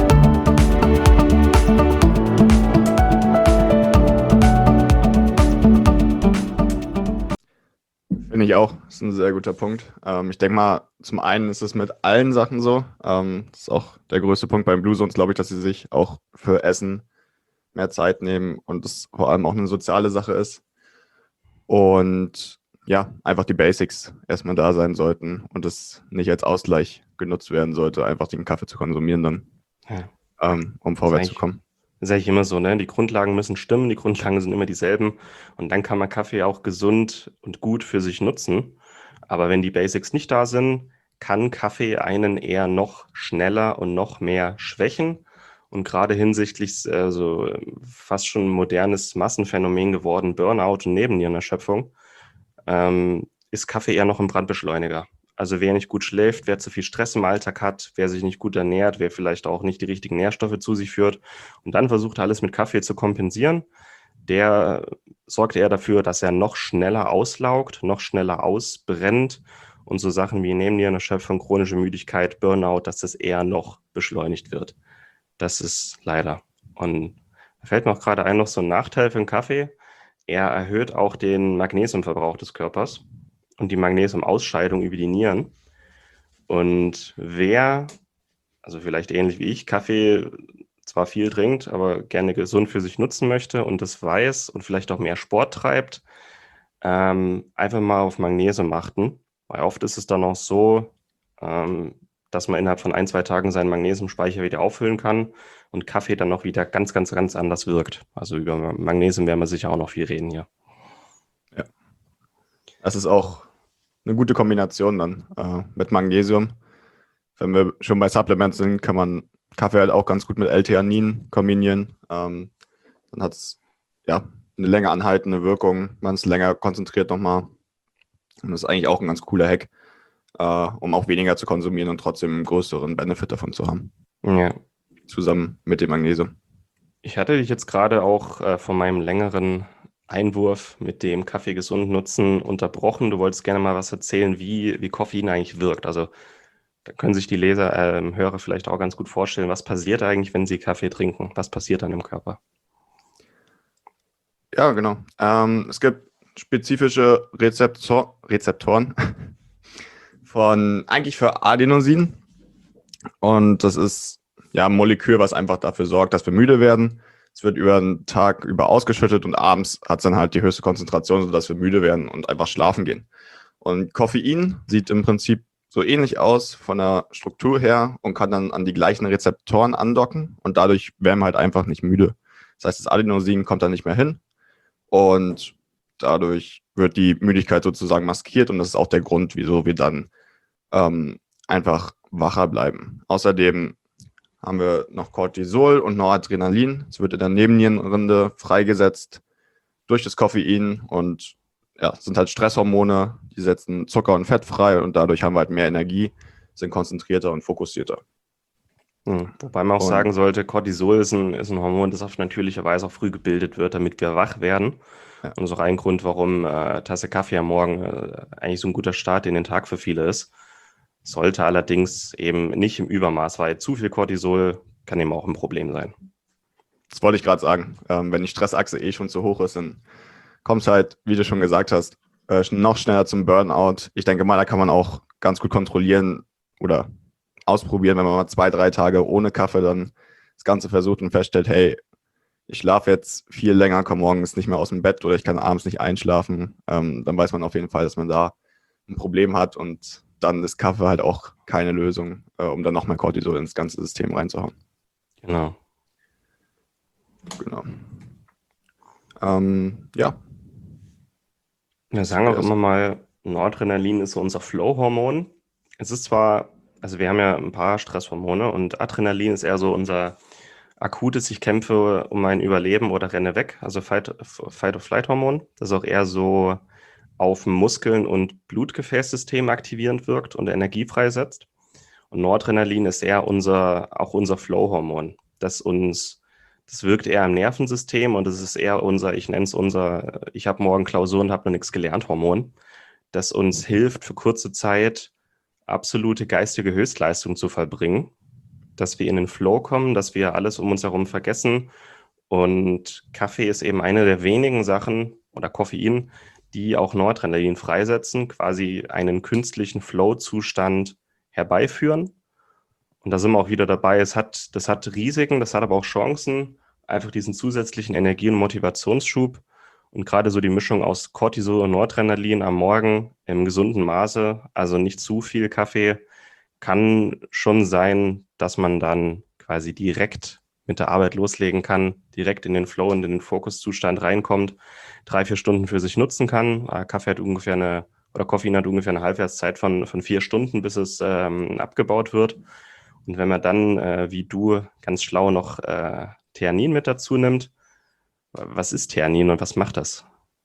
Finde ich auch. Das ist ein sehr guter Punkt. Ich denke mal, zum einen ist es mit allen Sachen so. Das ist auch der größte Punkt beim Blue Zones, glaube ich, dass sie sich auch für Essen mehr Zeit nehmen und es vor allem auch eine soziale Sache ist. Und ja, einfach die Basics erstmal da sein sollten und es nicht als Ausgleich genutzt werden sollte, einfach den Kaffee zu konsumieren dann, um vorwärts zu kommen. Das ist eigentlich immer so, ne? Die Grundlagen müssen stimmen, die Grundlagen sind immer dieselben und dann kann man Kaffee auch gesund und gut für sich nutzen. Aber wenn die Basics nicht da sind, kann Kaffee einen eher noch schneller und noch mehr schwächen. Und gerade hinsichtlich so fast schon ein modernes Massenphänomen geworden, Burnout und Nebennierenerschöpfung, ist Kaffee eher noch ein Brandbeschleuniger. Also wer nicht gut schläft, wer zu viel Stress im Alltag hat, wer sich nicht gut ernährt, wer vielleicht auch nicht die richtigen Nährstoffe zu sich führt und dann versucht, alles mit Kaffee zu kompensieren, der sorgt eher dafür, dass er noch schneller auslaugt, noch schneller ausbrennt und so Sachen wie Nebennierenerschöpfung, chronische Müdigkeit, Burnout, dass das eher noch beschleunigt wird. Das ist leider. Und da fällt mir auch gerade ein, noch so ein Nachteil für den Kaffee. Er erhöht auch den Magnesiumverbrauch des Körpers und die Magnesiumausscheidung über die Nieren. Und wer, also vielleicht ähnlich wie ich, Kaffee zwar viel trinkt, aber gerne gesund für sich nutzen möchte und das weiß und vielleicht auch mehr Sport treibt, einfach mal auf Magnesium achten. Weil oft ist es dann auch so, dass man innerhalb von 1-2 Tagen seinen Magnesiumspeicher wieder auffüllen kann und Kaffee dann noch wieder ganz, ganz, ganz anders wirkt. Also über Magnesium werden wir sicher auch noch viel reden hier. Ja. Das ist auch eine gute Kombination dann mit Magnesium. Wenn wir schon bei Supplements sind, kann man Kaffee halt auch ganz gut mit L-Theanin kombinieren. Dann hat es ja eine länger anhaltende Wirkung. Man ist länger konzentriert nochmal. Und das ist eigentlich auch ein ganz cooler Hack, um auch weniger zu konsumieren und trotzdem einen größeren Benefit davon zu haben. Ja. Zusammen mit dem Magnesium. Ich hatte dich jetzt gerade auch von meinem längeren Einwurf mit dem Kaffee gesund nutzen unterbrochen. Du wolltest gerne mal was erzählen, wie Koffein eigentlich wirkt. Also da können sich die Hörer vielleicht auch ganz gut vorstellen, was passiert eigentlich, wenn sie Kaffee trinken? Was passiert dann im Körper? Ja, genau. Es gibt spezifische Rezeptoren eigentlich für Adenosin. Und das ist ja ein Molekül, was einfach dafür sorgt, dass wir müde werden. Es wird über den Tag über ausgeschüttet und abends hat es dann halt die höchste Konzentration, sodass wir müde werden und einfach schlafen gehen. Und Koffein sieht im Prinzip so ähnlich aus von der Struktur her und kann dann an die gleichen Rezeptoren andocken und dadurch werden wir halt einfach nicht müde. Das heißt, das Adenosin kommt dann nicht mehr hin und dadurch wird die Müdigkeit sozusagen maskiert und das ist auch der Grund, wieso wir dann einfach wacher bleiben. Außerdem haben wir noch Cortisol und Noradrenalin. Es wird in der Nebennierenrinde freigesetzt durch das Koffein und ja, es sind halt Stresshormone, die setzen Zucker und Fett frei und dadurch haben wir halt mehr Energie, sind konzentrierter und fokussierter. Wobei man auch sagen sollte, Cortisol ist ein Hormon, das auf natürliche Weise auch früh gebildet wird, damit wir wach werden. Ja. Und das ist auch ein Grund, warum Tasse Kaffee am Morgen eigentlich so ein guter Start in den Tag für viele ist. Sollte allerdings eben nicht im Übermaß, weil zu viel Cortisol kann eben auch ein Problem sein. das wollte ich gerade sagen. Wenn die Stressachse eh schon zu hoch ist, dann kommst halt, wie du schon gesagt hast, noch schneller zum Burnout. Ich denke mal, da kann man auch ganz gut kontrollieren oder ausprobieren, wenn man mal 2, 3 Tage ohne Kaffee dann das Ganze versucht und feststellt, hey, ich schlafe jetzt viel länger, komme morgens nicht mehr aus dem Bett oder ich kann abends nicht einschlafen, dann weiß man auf jeden Fall, dass man da ein Problem hat und dann ist Kaffee halt auch keine Lösung, um dann noch mehr Cortisol ins ganze System reinzuhauen. Genau. Genau. Ja. Wir sagen auch immer mal, Noradrenalin ist so unser Flow-Hormon. Es ist zwar, also wir haben ja ein paar Stresshormone und Adrenalin ist eher so unser akutes, ich kämpfe um mein Überleben oder renne weg, also Fight-or-Flight-Hormon. Das auch eher so auf Muskeln- und Blutgefäßsystem aktivierend wirkt und Energie freisetzt. Und Noradrenalin ist eher auch unser Flow-Hormon, das wirkt eher im Nervensystem und es ist eher ich nenne es ich habe morgen Klausuren, habe noch nichts gelernt, Hormon, das uns hilft, für kurze Zeit absolute geistige Höchstleistung zu vollbringen, dass wir in den Flow kommen, dass wir alles um uns herum vergessen. Und Kaffee ist eben eine der wenigen Sachen oder Koffein, die auch Noradrenalin freisetzen, quasi einen künstlichen Flow-Zustand herbeiführen. Und da sind wir auch wieder dabei. Das hat Risiken, das hat aber auch Chancen, einfach diesen zusätzlichen Energie- und Motivationsschub. Und gerade so die Mischung aus Cortisol und Noradrenalin am Morgen im gesunden Maße, also nicht zu viel Kaffee, kann schon sein, dass man dann quasi direkt mit der Arbeit loslegen kann, direkt in den Flow und in den Fokuszustand reinkommt, 3, 4 Stunden für sich nutzen kann. Koffein hat ungefähr eine Halbwertszeit von 4 Stunden, bis es abgebaut wird. Und wenn man dann, wie du, ganz schlau noch Theanin mit dazu nimmt, was ist Theanin und was macht das?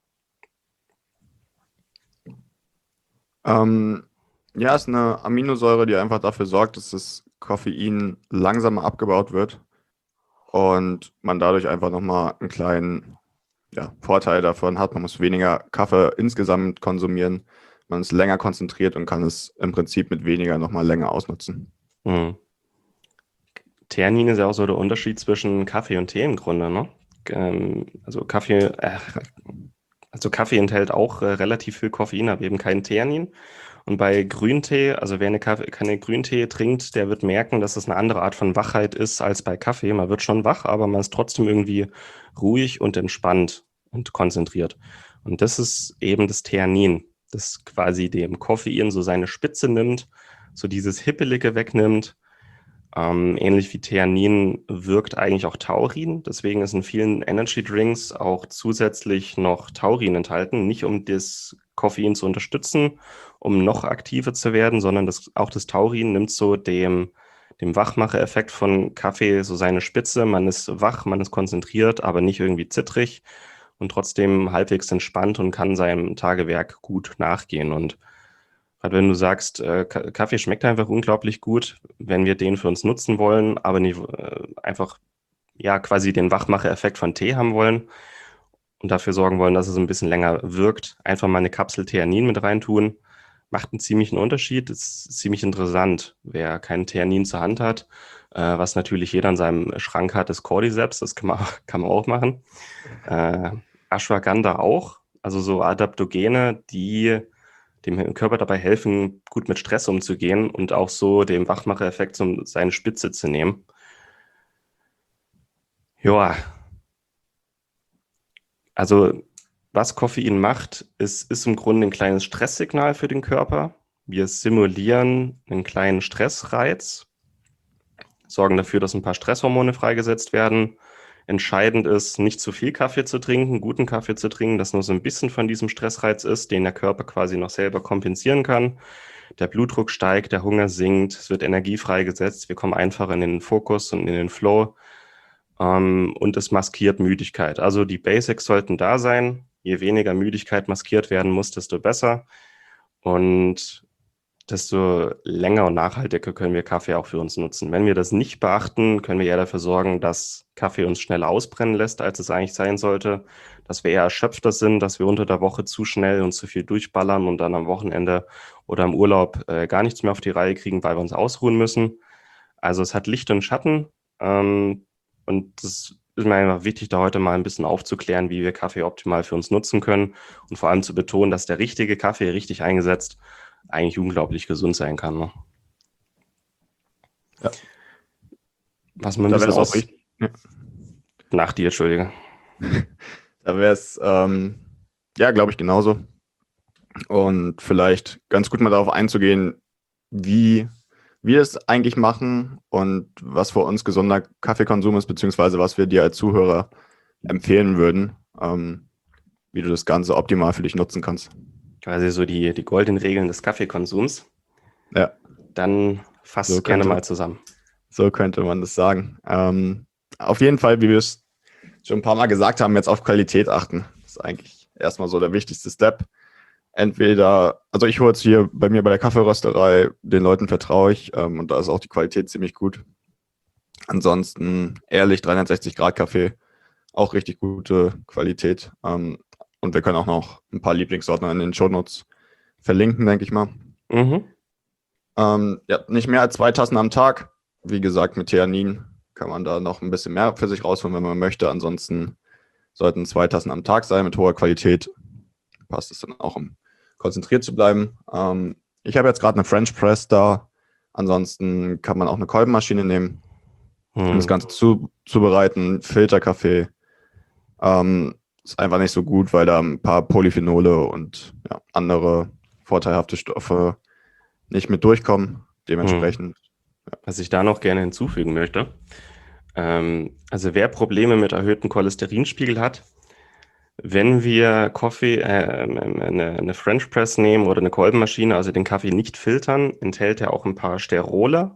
Ja, ist eine Aminosäure, die einfach dafür sorgt, dass das Koffein langsamer abgebaut wird und man dadurch einfach nochmal einen kleinen Vorteil davon hat. Man muss weniger Kaffee insgesamt konsumieren, man ist länger konzentriert und kann es im Prinzip mit weniger nochmal länger ausnutzen. Hm. Theanin ist ja auch so der Unterschied zwischen Kaffee und Tee im Grunde, ne? Also Kaffee enthält auch relativ viel Koffein, aber eben kein Theanin. Und bei Grüntee, also wer keine Grüntee trinkt, der wird merken, dass es eine andere Art von Wachheit ist als bei Kaffee. Man wird schon wach, aber man ist trotzdem irgendwie ruhig und entspannt und konzentriert. Und das ist eben das Theanin, das quasi dem Koffein so seine Spitze nimmt, so dieses Hippelige wegnimmt. Ähnlich wie Theanin wirkt eigentlich auch Taurin. Deswegen ist in vielen Energy Drinks auch zusätzlich noch Taurin enthalten. Nicht um das Koffein zu unterstützen, um noch aktiver zu werden, sondern auch das Taurin nimmt so dem Wachmacher-Effekt von Kaffee so seine Spitze. Man ist wach, man ist konzentriert, aber nicht irgendwie zittrig und trotzdem halbwegs entspannt und kann seinem Tagewerk gut nachgehen. Und gerade wenn du sagst, Kaffee schmeckt einfach unglaublich gut, wenn wir den für uns nutzen wollen, aber nicht einfach ja quasi den Wachmacher-Effekt von Tee haben wollen und dafür sorgen wollen, dass es ein bisschen länger wirkt, einfach mal eine Kapsel Theanin mit reintun, macht einen ziemlichen Unterschied. Das ist ziemlich interessant. Wer keinen Theanin zur Hand hat, was natürlich jeder in seinem Schrank hat, ist Cordyceps, das kann man auch machen. Ashwagandha auch, also so Adaptogene, die dem Körper dabei helfen, gut mit Stress umzugehen und auch so dem Wachmacher-Effekt seine Spitze zu nehmen. Ja, also was Koffein macht, ist im Grunde ein kleines Stresssignal für den Körper. Wir simulieren einen kleinen Stressreiz, sorgen dafür, dass ein paar Stresshormone freigesetzt werden. Entscheidend ist, nicht zu viel Kaffee zu trinken, guten Kaffee zu trinken, dass nur so ein bisschen von diesem Stressreiz ist, den der Körper quasi noch selber kompensieren kann. Der Blutdruck steigt, der Hunger sinkt, es wird Energie freigesetzt, wir kommen einfacher in den Fokus und in den Flow und es maskiert Müdigkeit. Also die Basics sollten da sein. Je weniger Müdigkeit maskiert werden muss, desto besser. Und desto länger und nachhaltiger können wir Kaffee auch für uns nutzen. Wenn wir das nicht beachten, können wir eher dafür sorgen, dass Kaffee uns schneller ausbrennen lässt, als es eigentlich sein sollte, dass wir eher erschöpfter sind, dass wir unter der Woche zu schnell und zu viel durchballern und dann am Wochenende oder im Urlaub gar nichts mehr auf die Reihe kriegen, weil wir uns ausruhen müssen. Also es hat Licht und Schatten und das ist mir einfach wichtig, da heute mal ein bisschen aufzuklären, wie wir Kaffee optimal für uns nutzen können und vor allem zu betonen, dass der richtige Kaffee richtig eingesetzt eigentlich unglaublich gesund sein kann. Ne? Ja. Was man ein Da bisschen wäre es auch richtig. Ja. Nach dir, Entschuldige. Da wäre es, ja, glaube ich, genauso. Und vielleicht ganz gut mal darauf einzugehen, wie wir es eigentlich machen und was für uns gesunder Kaffeekonsum ist, beziehungsweise was wir dir als Zuhörer empfehlen würden, wie du das Ganze optimal für dich nutzen kannst. Quasi so die goldenen Regeln des Kaffeekonsums. Ja. Dann fass gerne mal zusammen. So könnte man das sagen. Auf jeden Fall, wie wir es schon ein paar Mal gesagt haben, jetzt auf Qualität achten. Das ist eigentlich erstmal so der wichtigste Step. Entweder, also ich hole es hier bei mir bei der Kaffeerösterei, den Leuten vertraue ich und da ist auch die Qualität ziemlich gut. Ansonsten ehrlich 360 Grad Kaffee, auch richtig gute Qualität. Und wir können auch noch ein paar Lieblingssorten in den Shownotes verlinken, denke ich mal. Mhm. Ja, nicht mehr als 2 Tassen am Tag. Wie gesagt, mit Theanin kann man da noch ein bisschen mehr für sich rausholen, wenn man möchte. Ansonsten sollten 2 Tassen am Tag sein mit hoher Qualität. Passt es dann auch, um konzentriert zu bleiben. Ich habe jetzt gerade eine French Press da. Ansonsten kann man auch eine Kolbenmaschine nehmen, um das Ganze zubereiten. Filterkaffee ist einfach nicht so gut, weil da ein paar Polyphenole und ja, andere vorteilhafte Stoffe nicht mit durchkommen. Dementsprechend. Was ich da noch gerne hinzufügen möchte, also wer Probleme mit erhöhtem Cholesterinspiegel hat, wenn wir Kaffee, eine French Press nehmen oder eine Kolbenmaschine, also den Kaffee nicht filtern, enthält er auch ein paar Sterole.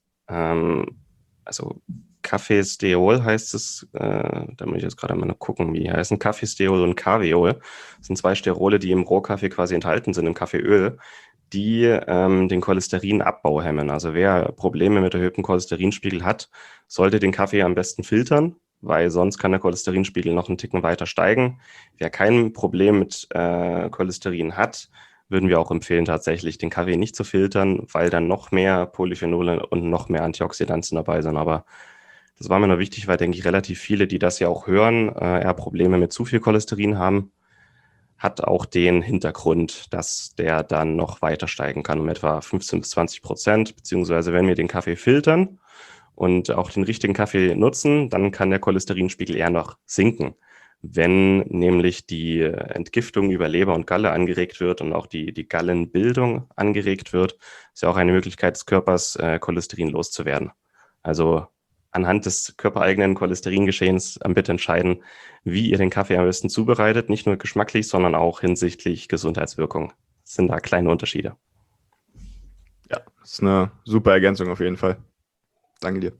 Also Kaffeesteol heißt es, da muss ich jetzt gerade mal noch gucken, wie die heißen. Kaffeesteol und Kaviol. Das sind 2 Sterole, die im Rohkaffee quasi enthalten sind, im Kaffeeöl, die den Cholesterinabbbau hemmen. Also wer Probleme mit erhöhtem Cholesterinspiegel hat, sollte den Kaffee am besten filtern, weil sonst kann der Cholesterinspiegel noch einen Ticken weiter steigen. Wer kein Problem mit Cholesterin hat, würden wir auch empfehlen, tatsächlich den Kaffee nicht zu filtern, weil dann noch mehr Polyphenole und noch mehr Antioxidantien dabei sind. Aber das war mir nur wichtig, weil, denke ich, relativ viele, die das ja auch hören, eher Probleme mit zu viel Cholesterin haben. Hat auch den Hintergrund, dass der dann noch weiter steigen kann, um etwa 15-20%, beziehungsweise wenn wir den Kaffee filtern und auch den richtigen Kaffee nutzen, dann kann der Cholesterinspiegel eher noch sinken. Wenn nämlich die Entgiftung über Leber und Galle angeregt wird und auch die Gallenbildung angeregt wird, ist ja auch eine Möglichkeit des Körpers, Cholesterin loszuwerden. Also anhand des körpereigenen Cholesteringeschehens bitte entscheiden, wie ihr den Kaffee am besten zubereitet, nicht nur geschmacklich, sondern auch hinsichtlich Gesundheitswirkung. Das sind da kleine Unterschiede. Ja, das ist eine super Ergänzung auf jeden Fall. Danke dir.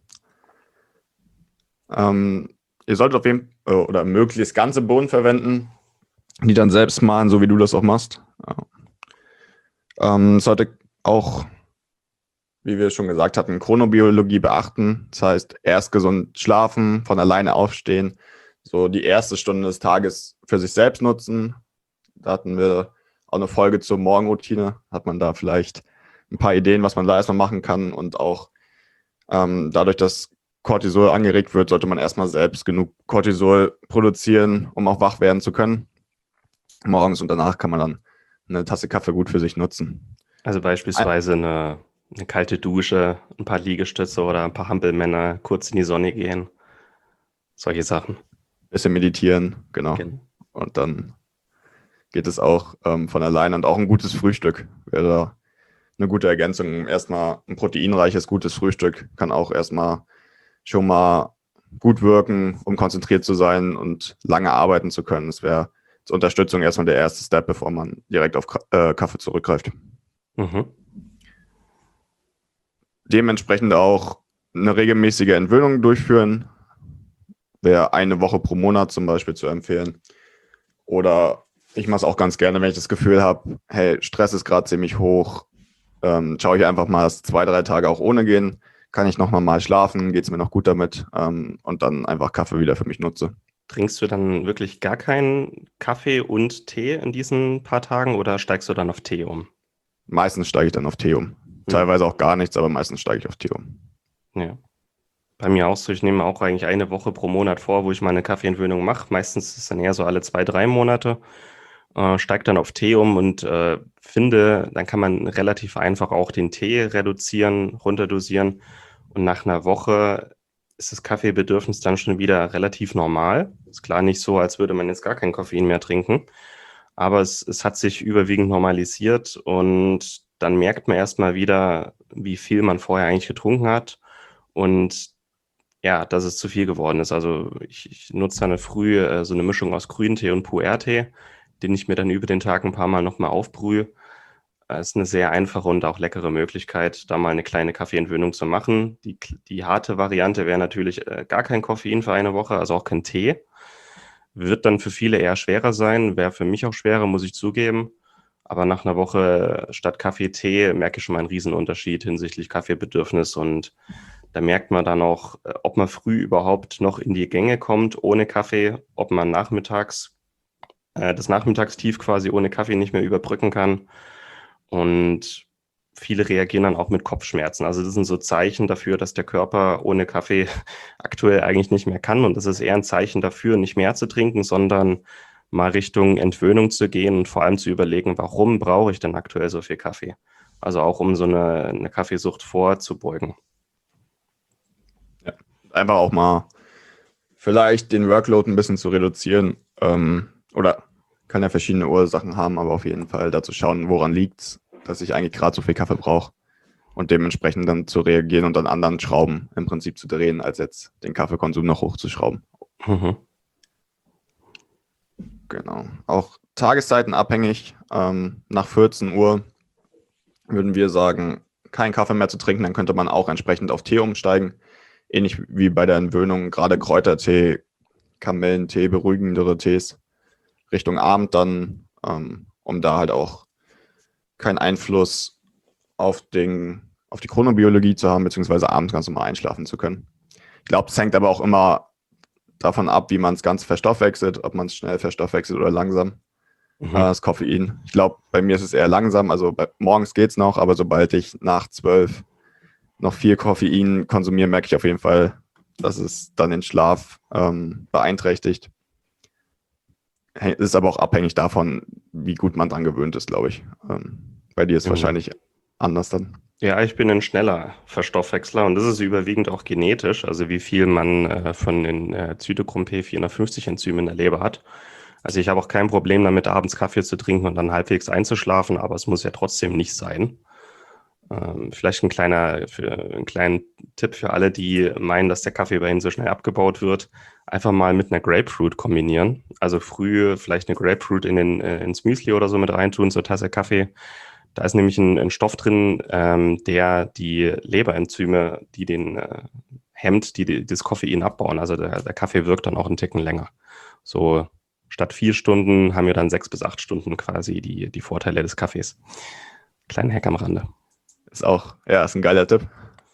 Ihr solltet auf jeden Fall oder möglichst ganze Bohnen verwenden, die dann selbst mahlen, so wie du das auch machst. Sollte auch, wie wir schon gesagt hatten, Chronobiologie beachten. Das heißt, erst gesund schlafen, von alleine aufstehen, so die erste Stunde des Tages für sich selbst nutzen. Da hatten wir auch eine Folge zur Morgenroutine. Hat man da vielleicht ein paar Ideen, was man da erstmal machen kann. Und auch dadurch, dass Cortisol angeregt wird, sollte man erstmal selbst genug Cortisol produzieren, um auch wach werden zu können. Morgens und danach kann man dann eine Tasse Kaffee gut für sich nutzen. Also beispielsweise eine kalte Dusche, ein paar Liegestütze oder ein paar Hampelmänner, kurz in die Sonne gehen. Solche Sachen. Bisschen meditieren, genau. Und dann geht es auch von alleine. Und auch ein gutes Frühstück wäre eine gute Ergänzung. Erstmal ein proteinreiches, gutes Frühstück kann auch erstmal schon mal gut wirken, um konzentriert zu sein und lange arbeiten zu können. Das wäre zur Unterstützung erstmal der erste Step, bevor man direkt auf Kaffee zurückgreift. Mhm. Dementsprechend auch eine regelmäßige Entwöhnung durchführen. Wäre 1 Woche pro Monat zum Beispiel zu empfehlen. Oder ich mache es auch ganz gerne, wenn ich das Gefühl habe, hey, Stress ist gerade ziemlich hoch, schaue ich einfach mal, dass 2, 3 Tage auch ohne gehen. Kann ich noch mal schlafen, geht es mir noch gut damit und dann einfach Kaffee wieder für mich nutze. Trinkst du dann wirklich gar keinen Kaffee und Tee in diesen paar Tagen oder steigst du dann auf Tee um? Meistens steige ich dann auf Tee um. Teilweise auch gar nichts, aber meistens steige ich auf Tee um. Ja. Bei mir auch so, ich nehme auch eigentlich eine Woche pro Monat vor, wo ich meine Kaffeeentwöhnung mache. Meistens ist es dann eher so alle 2, 3 Monate. Steige dann auf Tee um und finde, dann kann man relativ einfach auch den Tee reduzieren, runterdosieren. Und nach einer Woche ist das Kaffeebedürfnis dann schon wieder relativ normal. Ist klar nicht so, als würde man jetzt gar kein Koffein mehr trinken. Aber es hat sich überwiegend normalisiert und dann merkt man erstmal wieder, wie viel man vorher eigentlich getrunken hat. Und ja, dass es zu viel geworden ist. Also ich nutze dann früh so eine Mischung aus Grüntee und Pu'er-Tee, den ich mir dann über den Tag ein paar Mal nochmal aufbrühe. Ist eine sehr einfache und auch leckere Möglichkeit, da mal eine kleine Kaffeeentwöhnung zu machen. Die harte Variante wäre natürlich gar kein Koffein für eine Woche, also auch kein Tee. Wird dann für viele eher schwerer sein, wäre für mich auch schwerer, muss ich zugeben. Aber nach einer Woche statt Kaffee, Tee merke ich schon mal einen Riesenunterschied hinsichtlich Kaffeebedürfnis und da merkt man dann auch, ob man früh überhaupt noch in die Gänge kommt ohne Kaffee, ob man nachmittags das Nachmittagstief quasi ohne Kaffee nicht mehr überbrücken kann. Und viele reagieren dann auch mit Kopfschmerzen. Also das sind so Zeichen dafür, dass der Körper ohne Kaffee aktuell eigentlich nicht mehr kann. Und das ist eher ein Zeichen dafür, nicht mehr zu trinken, sondern mal Richtung Entwöhnung zu gehen und vor allem zu überlegen, warum brauche ich denn aktuell so viel Kaffee? Also auch um so eine Kaffeesucht vorzubeugen. Ja. Einfach auch mal vielleicht den Workload ein bisschen zu reduzieren. Oder kann ja verschiedene Ursachen haben, aber auf jeden Fall dazu schauen, woran liegt es, dass ich eigentlich gerade so viel Kaffee brauche. Und dementsprechend dann zu reagieren und an anderen Schrauben im Prinzip zu drehen, als jetzt den Kaffeekonsum noch hochzuschrauben. Mhm. Genau. Auch Tageszeiten abhängig. Nach 14 Uhr würden wir sagen, keinen Kaffee mehr zu trinken, dann könnte man auch entsprechend auf Tee umsteigen. Ähnlich wie bei der Entwöhnung, gerade Kräutertee, Kamillentee, beruhigendere Tees Richtung Abend dann, um da halt auch keinen Einfluss auf die Chronobiologie zu haben, beziehungsweise abends ganz normal einschlafen zu können. Ich glaube, es hängt aber auch immer davon ab, wie man es ganz verstoffwechselt, ob man es schnell verstoffwechselt oder langsam, das Koffein. Ich glaube, bei mir ist es eher langsam, also morgens geht es noch, aber sobald ich nach 12 noch viel Koffein konsumiere, merke ich auf jeden Fall, dass es dann den Schlaf beeinträchtigt. Ist aber auch abhängig davon, wie gut man dran gewöhnt ist, glaube ich. Bei dir ist es wahrscheinlich anders dann. Ja, ich bin ein schneller Verstoffwechsler und das ist überwiegend auch genetisch, also wie viel man von den Zytochrom P450 Enzymen in der Leber hat. Also ich habe auch kein Problem damit, abends Kaffee zu trinken und dann halbwegs einzuschlafen, aber es muss ja trotzdem nicht sein. Vielleicht ein kleinen Tipp für alle, die meinen, dass der Kaffee bei ihnen so schnell abgebaut wird. Einfach mal mit einer Grapefruit kombinieren. Also früh vielleicht eine Grapefruit ins Müsli oder so mit reintun, zur Tasse Kaffee. Da ist nämlich ein Stoff drin, der die Leberenzyme, die den hemmt, die das Koffein abbauen. Also der Kaffee wirkt dann auch einen Ticken länger. So statt 4 Stunden haben wir dann 6 bis 8 Stunden quasi die Vorteile des Kaffees. Kleinen Hack am Rande. Ist ein geiler Tipp.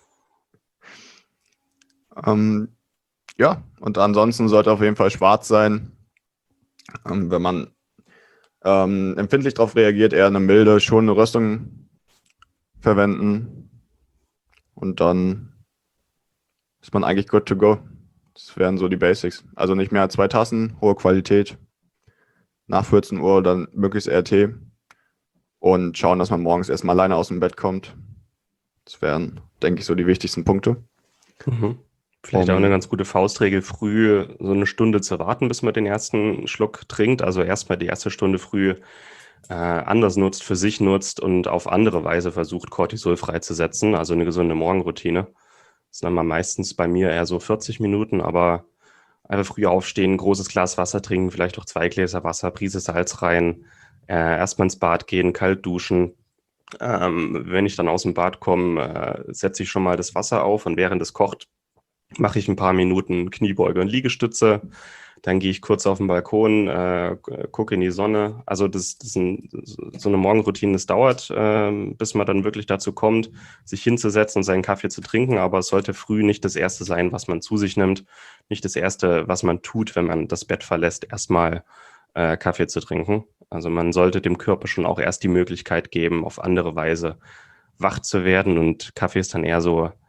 Ja, und ansonsten sollte auf jeden Fall schwarz sein. Wenn man empfindlich darauf reagiert, eher eine milde, schonende Röstung verwenden. Und dann ist man eigentlich good to go. Das wären so die Basics. Also nicht mehr als 2 Tassen, hohe Qualität. Nach 14 Uhr dann möglichst eher Tee. Und schauen, dass man morgens erstmal alleine aus dem Bett kommt. Das wären, denke ich, so die wichtigsten Punkte. Vielleicht auch eine ganz gute Faustregel, früh so eine Stunde zu warten, bis man den ersten Schluck trinkt. Also erstmal die erste Stunde früh anders nutzt, für sich nutzt und auf andere Weise versucht, Cortisol freizusetzen. Also eine gesunde Morgenroutine. Das sind dann mal meistens bei mir eher so 40 Minuten, aber einfach früh aufstehen, großes Glas Wasser trinken, vielleicht auch 2 Gläser Wasser, Prise Salz rein, erstmal ins Bad gehen, kalt duschen. Wenn ich dann aus dem Bad komme, setze ich schon mal das Wasser auf und während es kocht, mache ich ein paar Minuten Kniebeuge und Liegestütze. Dann gehe ich kurz auf den Balkon, gucke in die Sonne. Also so eine Morgenroutine, das dauert, bis man dann wirklich dazu kommt, sich hinzusetzen und seinen Kaffee zu trinken. Aber es sollte früh nicht das Erste sein, was man zu sich nimmt. Nicht das Erste, was man tut, wenn man das Bett verlässt, erstmal Kaffee zu trinken. Also man sollte dem Körper schon auch erst die Möglichkeit geben, auf andere Weise wach zu werden. Und Kaffee ist dann eher so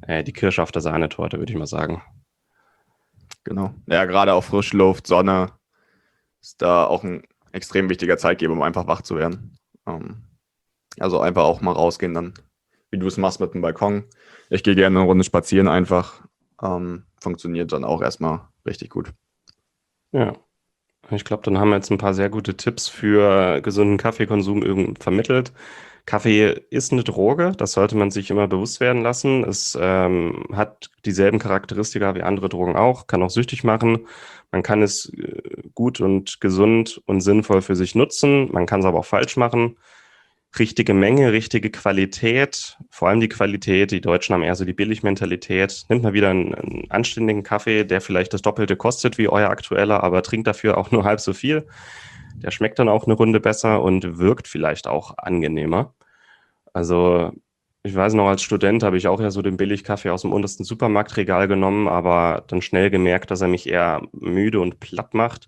die Kirsche auf der Sahnetorte, würde ich mal sagen. Genau. Ja, gerade auch Frischluft, Sonne ist da auch ein extrem wichtiger Zeitgeber, um einfach wach zu werden. Also einfach auch mal rausgehen dann, wie du es machst mit dem Balkon. Ich gehe gerne eine Runde spazieren einfach. Funktioniert dann auch erstmal richtig gut. Ja, ich glaube, dann haben wir jetzt ein paar sehr gute Tipps für gesunden Kaffeekonsum vermittelt. Kaffee ist eine Droge, das sollte man sich immer bewusst werden lassen. Es hat dieselben Charakteristika wie andere Drogen auch, kann auch süchtig machen. Man kann es gut und gesund und sinnvoll für sich nutzen, man kann es aber auch falsch machen. Richtige Menge, richtige Qualität, vor allem die Qualität. Die Deutschen haben eher so die Billigmentalität. Nimmt mal wieder einen anständigen Kaffee, der vielleicht das Doppelte kostet wie euer aktueller, aber trinkt dafür auch nur halb so viel. Der schmeckt dann auch eine Runde besser und wirkt vielleicht auch angenehmer. Also ich weiß noch, als Student habe ich auch ja so den Billigkaffee aus dem untersten Supermarktregal genommen, aber dann schnell gemerkt, dass er mich eher müde und platt macht.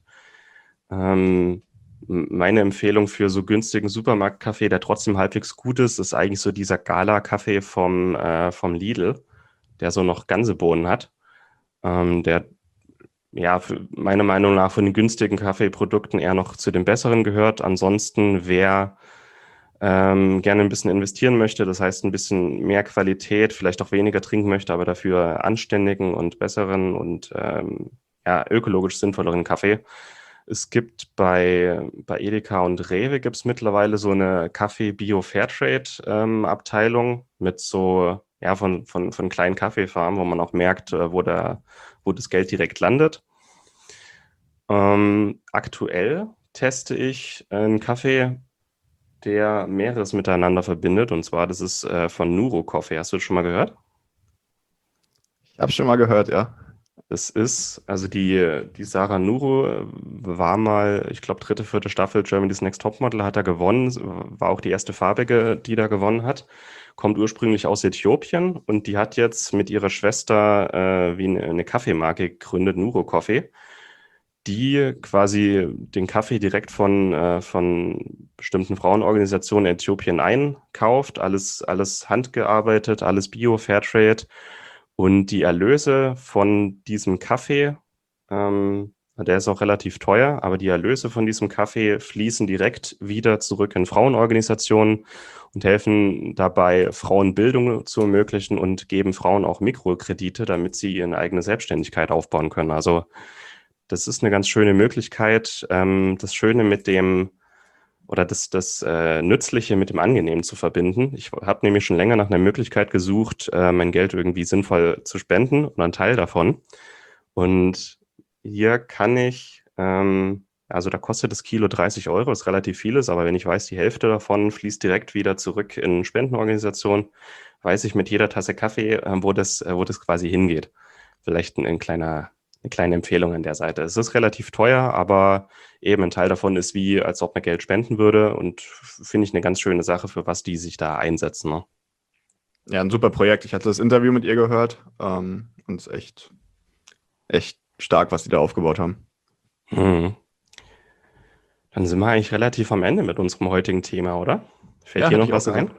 Meine Empfehlung für so günstigen Supermarktkaffee, der trotzdem halbwegs gut ist eigentlich so dieser Gala-Kaffee vom Lidl, der so noch ganze Bohnen hat. Der ja, meiner Meinung nach von den günstigen Kaffeeprodukten eher noch zu den besseren gehört. Ansonsten, wer gerne ein bisschen investieren möchte, das heißt ein bisschen mehr Qualität, vielleicht auch weniger trinken möchte, aber dafür anständigen und besseren und ja, ökologisch sinnvolleren Kaffee. Es gibt bei Edeka und Rewe gibt es mittlerweile so eine Kaffee-Bio-Fairtrade-Abteilung mit so, ja, von kleinen Kaffeefarmen, wo man auch merkt, wo das Geld direkt landet. Aktuell teste ich einen Kaffee, der mehreres miteinander verbindet. Und zwar, das ist von Nuro Coffee. Hast du das schon mal gehört? Ich habe schon mal gehört, ja. Das ist, also die Sarah Nuro war mal, ich glaube, dritte, vierte Staffel Germany's Next Topmodel hat er gewonnen, war auch die erste Farbige, die da gewonnen hat, kommt ursprünglich aus Äthiopien und die hat jetzt mit ihrer Schwester wie eine Kaffeemarke gegründet, Nuro Coffee, die quasi den Kaffee direkt von bestimmten Frauenorganisationen in Äthiopien einkauft, alles handgearbeitet, alles Bio, Fairtrade. Und die Erlöse von diesem Kaffee, der ist auch relativ teuer, aber die Erlöse von diesem Kaffee fließen direkt wieder zurück in Frauenorganisationen und helfen dabei, Frauen Bildung zu ermöglichen und geben Frauen auch Mikrokredite, damit sie ihre eigene Selbstständigkeit aufbauen können. Also das ist eine ganz schöne Möglichkeit, das Schöne mit dem oder das Nützliche mit dem Angenehmen zu verbinden. Ich habe nämlich schon länger nach einer Möglichkeit gesucht, mein Geld irgendwie sinnvoll zu spenden oder einen Teil davon. Und hier kann ich, also da kostet das Kilo 30 Euro, ist relativ vieles, aber wenn ich weiß, die Hälfte davon fließt direkt wieder zurück in Spendenorganisationen, weiß ich mit jeder Tasse Kaffee, wo das quasi hingeht. Vielleicht eine kleine Empfehlung an der Seite. Es ist relativ teuer, aber eben ein Teil davon ist wie, als ob man Geld spenden würde und finde ich eine ganz schöne Sache, für was die sich da einsetzen. Ne? Ja, ein super Projekt. Ich hatte das Interview mit ihr gehört und es ist echt stark, was die da aufgebaut haben. Dann sind wir eigentlich relativ am Ende mit unserem heutigen Thema, oder? Fällt Ja, dir hätte noch ich auch was ein? gesagt.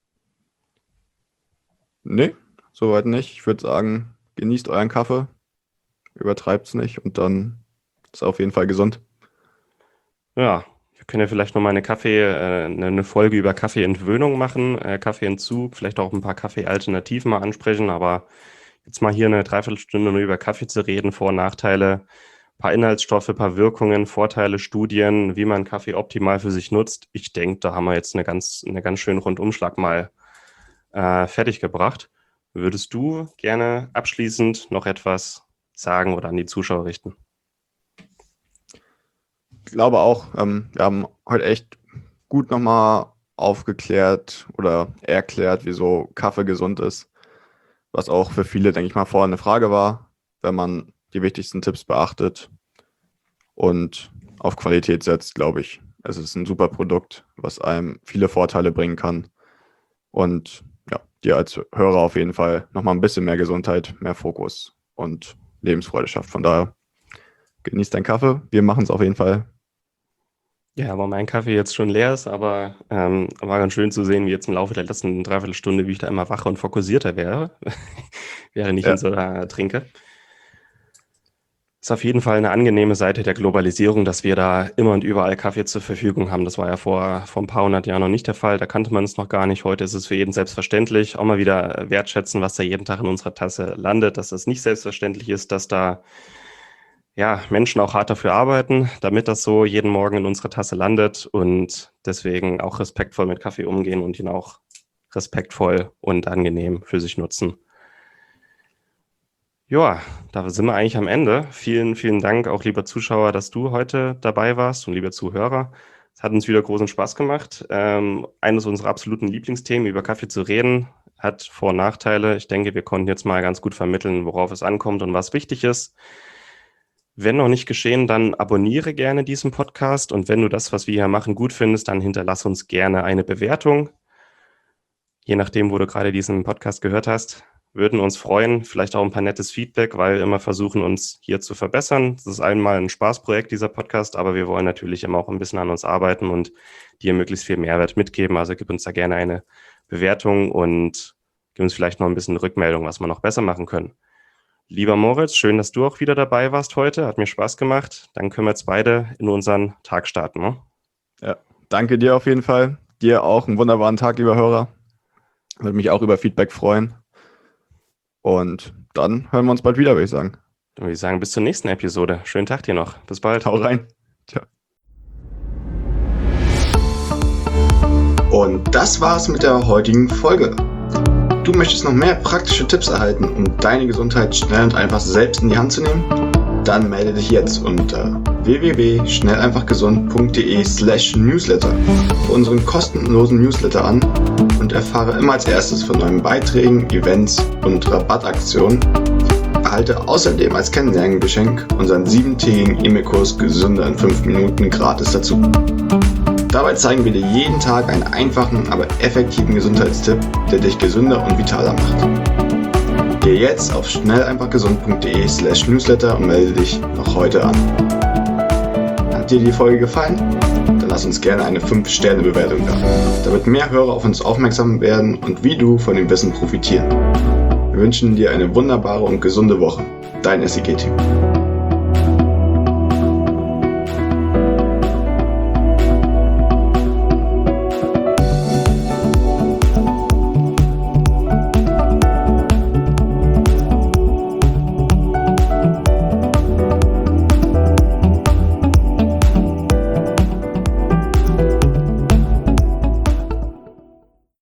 Nee, soweit nicht. Ich würde sagen, genießt euren Kaffee, übertreibt es nicht und dann ist er auf jeden Fall gesund. Ja, wir können ja vielleicht noch mal eine Folge über Kaffeeentwöhnung machen, Kaffeeentzug, vielleicht auch ein paar Kaffeealternativen mal ansprechen, aber jetzt mal hier eine Dreiviertelstunde nur über Kaffee zu reden, Vor- und Nachteile, ein paar Inhaltsstoffe, ein paar Wirkungen, Vorteile, Studien, wie man Kaffee optimal für sich nutzt. Ich denke, da haben wir jetzt einen ganz schönen Rundumschlag mal fertig gebracht. Würdest du gerne abschließend noch etwas sagen oder an die Zuschauer richten? Ich glaube auch, wir haben heute echt gut nochmal aufgeklärt oder erklärt, wieso Kaffee gesund ist. Was auch für viele, denke ich mal, vorher eine Frage war, wenn man die wichtigsten Tipps beachtet und auf Qualität setzt, glaube ich. Es ist ein super Produkt, was einem viele Vorteile bringen kann und ja, dir als Hörer auf jeden Fall nochmal ein bisschen mehr Gesundheit, mehr Fokus und Lebensfreude schafft. Von daher genießt deinen Kaffee. Wir machen es auf jeden Fall. Ja, aber mein Kaffee jetzt schon leer ist, aber war ganz schön zu sehen, wie jetzt im Laufe der letzten Dreiviertelstunde, wie ich da immer wacher und fokussierter wäre, während ich ihn so trinke. Ist auf jeden Fall eine angenehme Seite der Globalisierung, dass wir da immer und überall Kaffee zur Verfügung haben. Das war ja vor ein paar hundert Jahren noch nicht der Fall. Da kannte man es noch gar nicht. Heute ist es für jeden selbstverständlich. Auch mal wieder wertschätzen, was da jeden Tag in unserer Tasse landet, dass das nicht selbstverständlich ist, dass da Menschen auch hart dafür arbeiten, damit das so jeden Morgen in unserer Tasse landet und deswegen auch respektvoll mit Kaffee umgehen und ihn auch respektvoll und angenehm für sich nutzen. Ja, da sind wir eigentlich am Ende. Vielen, vielen Dank auch, lieber Zuschauer, dass du heute dabei warst und lieber Zuhörer. Es hat uns wieder großen Spaß gemacht. Eines unserer absoluten Lieblingsthemen, über Kaffee zu reden, hat Vor- und Nachteile. Ich denke, wir konnten jetzt mal ganz gut vermitteln, worauf es ankommt und was wichtig ist. Wenn noch nicht geschehen, dann abonniere gerne diesen Podcast und wenn du das, was wir hier machen, gut findest, dann hinterlass uns gerne eine Bewertung. Je nachdem, wo du gerade diesen Podcast gehört hast, würden uns freuen, vielleicht auch ein paar nettes Feedback, weil wir immer versuchen, uns hier zu verbessern. Das ist einmal ein Spaßprojekt, dieser Podcast, aber wir wollen natürlich immer auch ein bisschen an uns arbeiten und dir möglichst viel Mehrwert mitgeben. Also gib uns da gerne eine Bewertung und gib uns vielleicht noch ein bisschen Rückmeldung, was wir noch besser machen können. Lieber Moritz, schön, dass du auch wieder dabei warst heute. Hat mir Spaß gemacht. Dann können wir jetzt beide in unseren Tag starten. Ne? Ja, danke dir auf jeden Fall. Dir auch einen wunderbaren Tag, lieber Hörer. Würde mich auch über Feedback freuen. Und dann hören wir uns bald wieder, würde ich sagen. Dann würde ich sagen, bis zur nächsten Episode. Schönen Tag dir noch. Bis bald. Hau rein. Ciao. Und das war's mit der heutigen Folge. Du möchtest noch mehr praktische Tipps erhalten, um deine Gesundheit schnell und einfach selbst in die Hand zu nehmen? Dann melde dich jetzt unter www.schnelleinfachgesund.de/newsletter für unseren kostenlosen Newsletter an und erfahre immer als erstes von neuen Beiträgen, Events und Rabattaktionen. Erhalte außerdem als Kennenlerngeschenk unseren 7-tägigen E-Mail-Kurs Gesünder in 5 Minuten gratis dazu. Dabei zeigen wir dir jeden Tag einen einfachen, aber effektiven Gesundheitstipp, der dich gesünder und vitaler macht. Geh jetzt auf schnelleinfachgesund.de/newsletter und melde dich noch heute an. Hat dir die Folge gefallen? Dann lass uns gerne eine 5-Sterne-Bewertung da, damit mehr Hörer auf uns aufmerksam werden und wie du von dem Wissen profitieren. Wir wünschen dir eine wunderbare und gesunde Woche. Dein SEG-Team.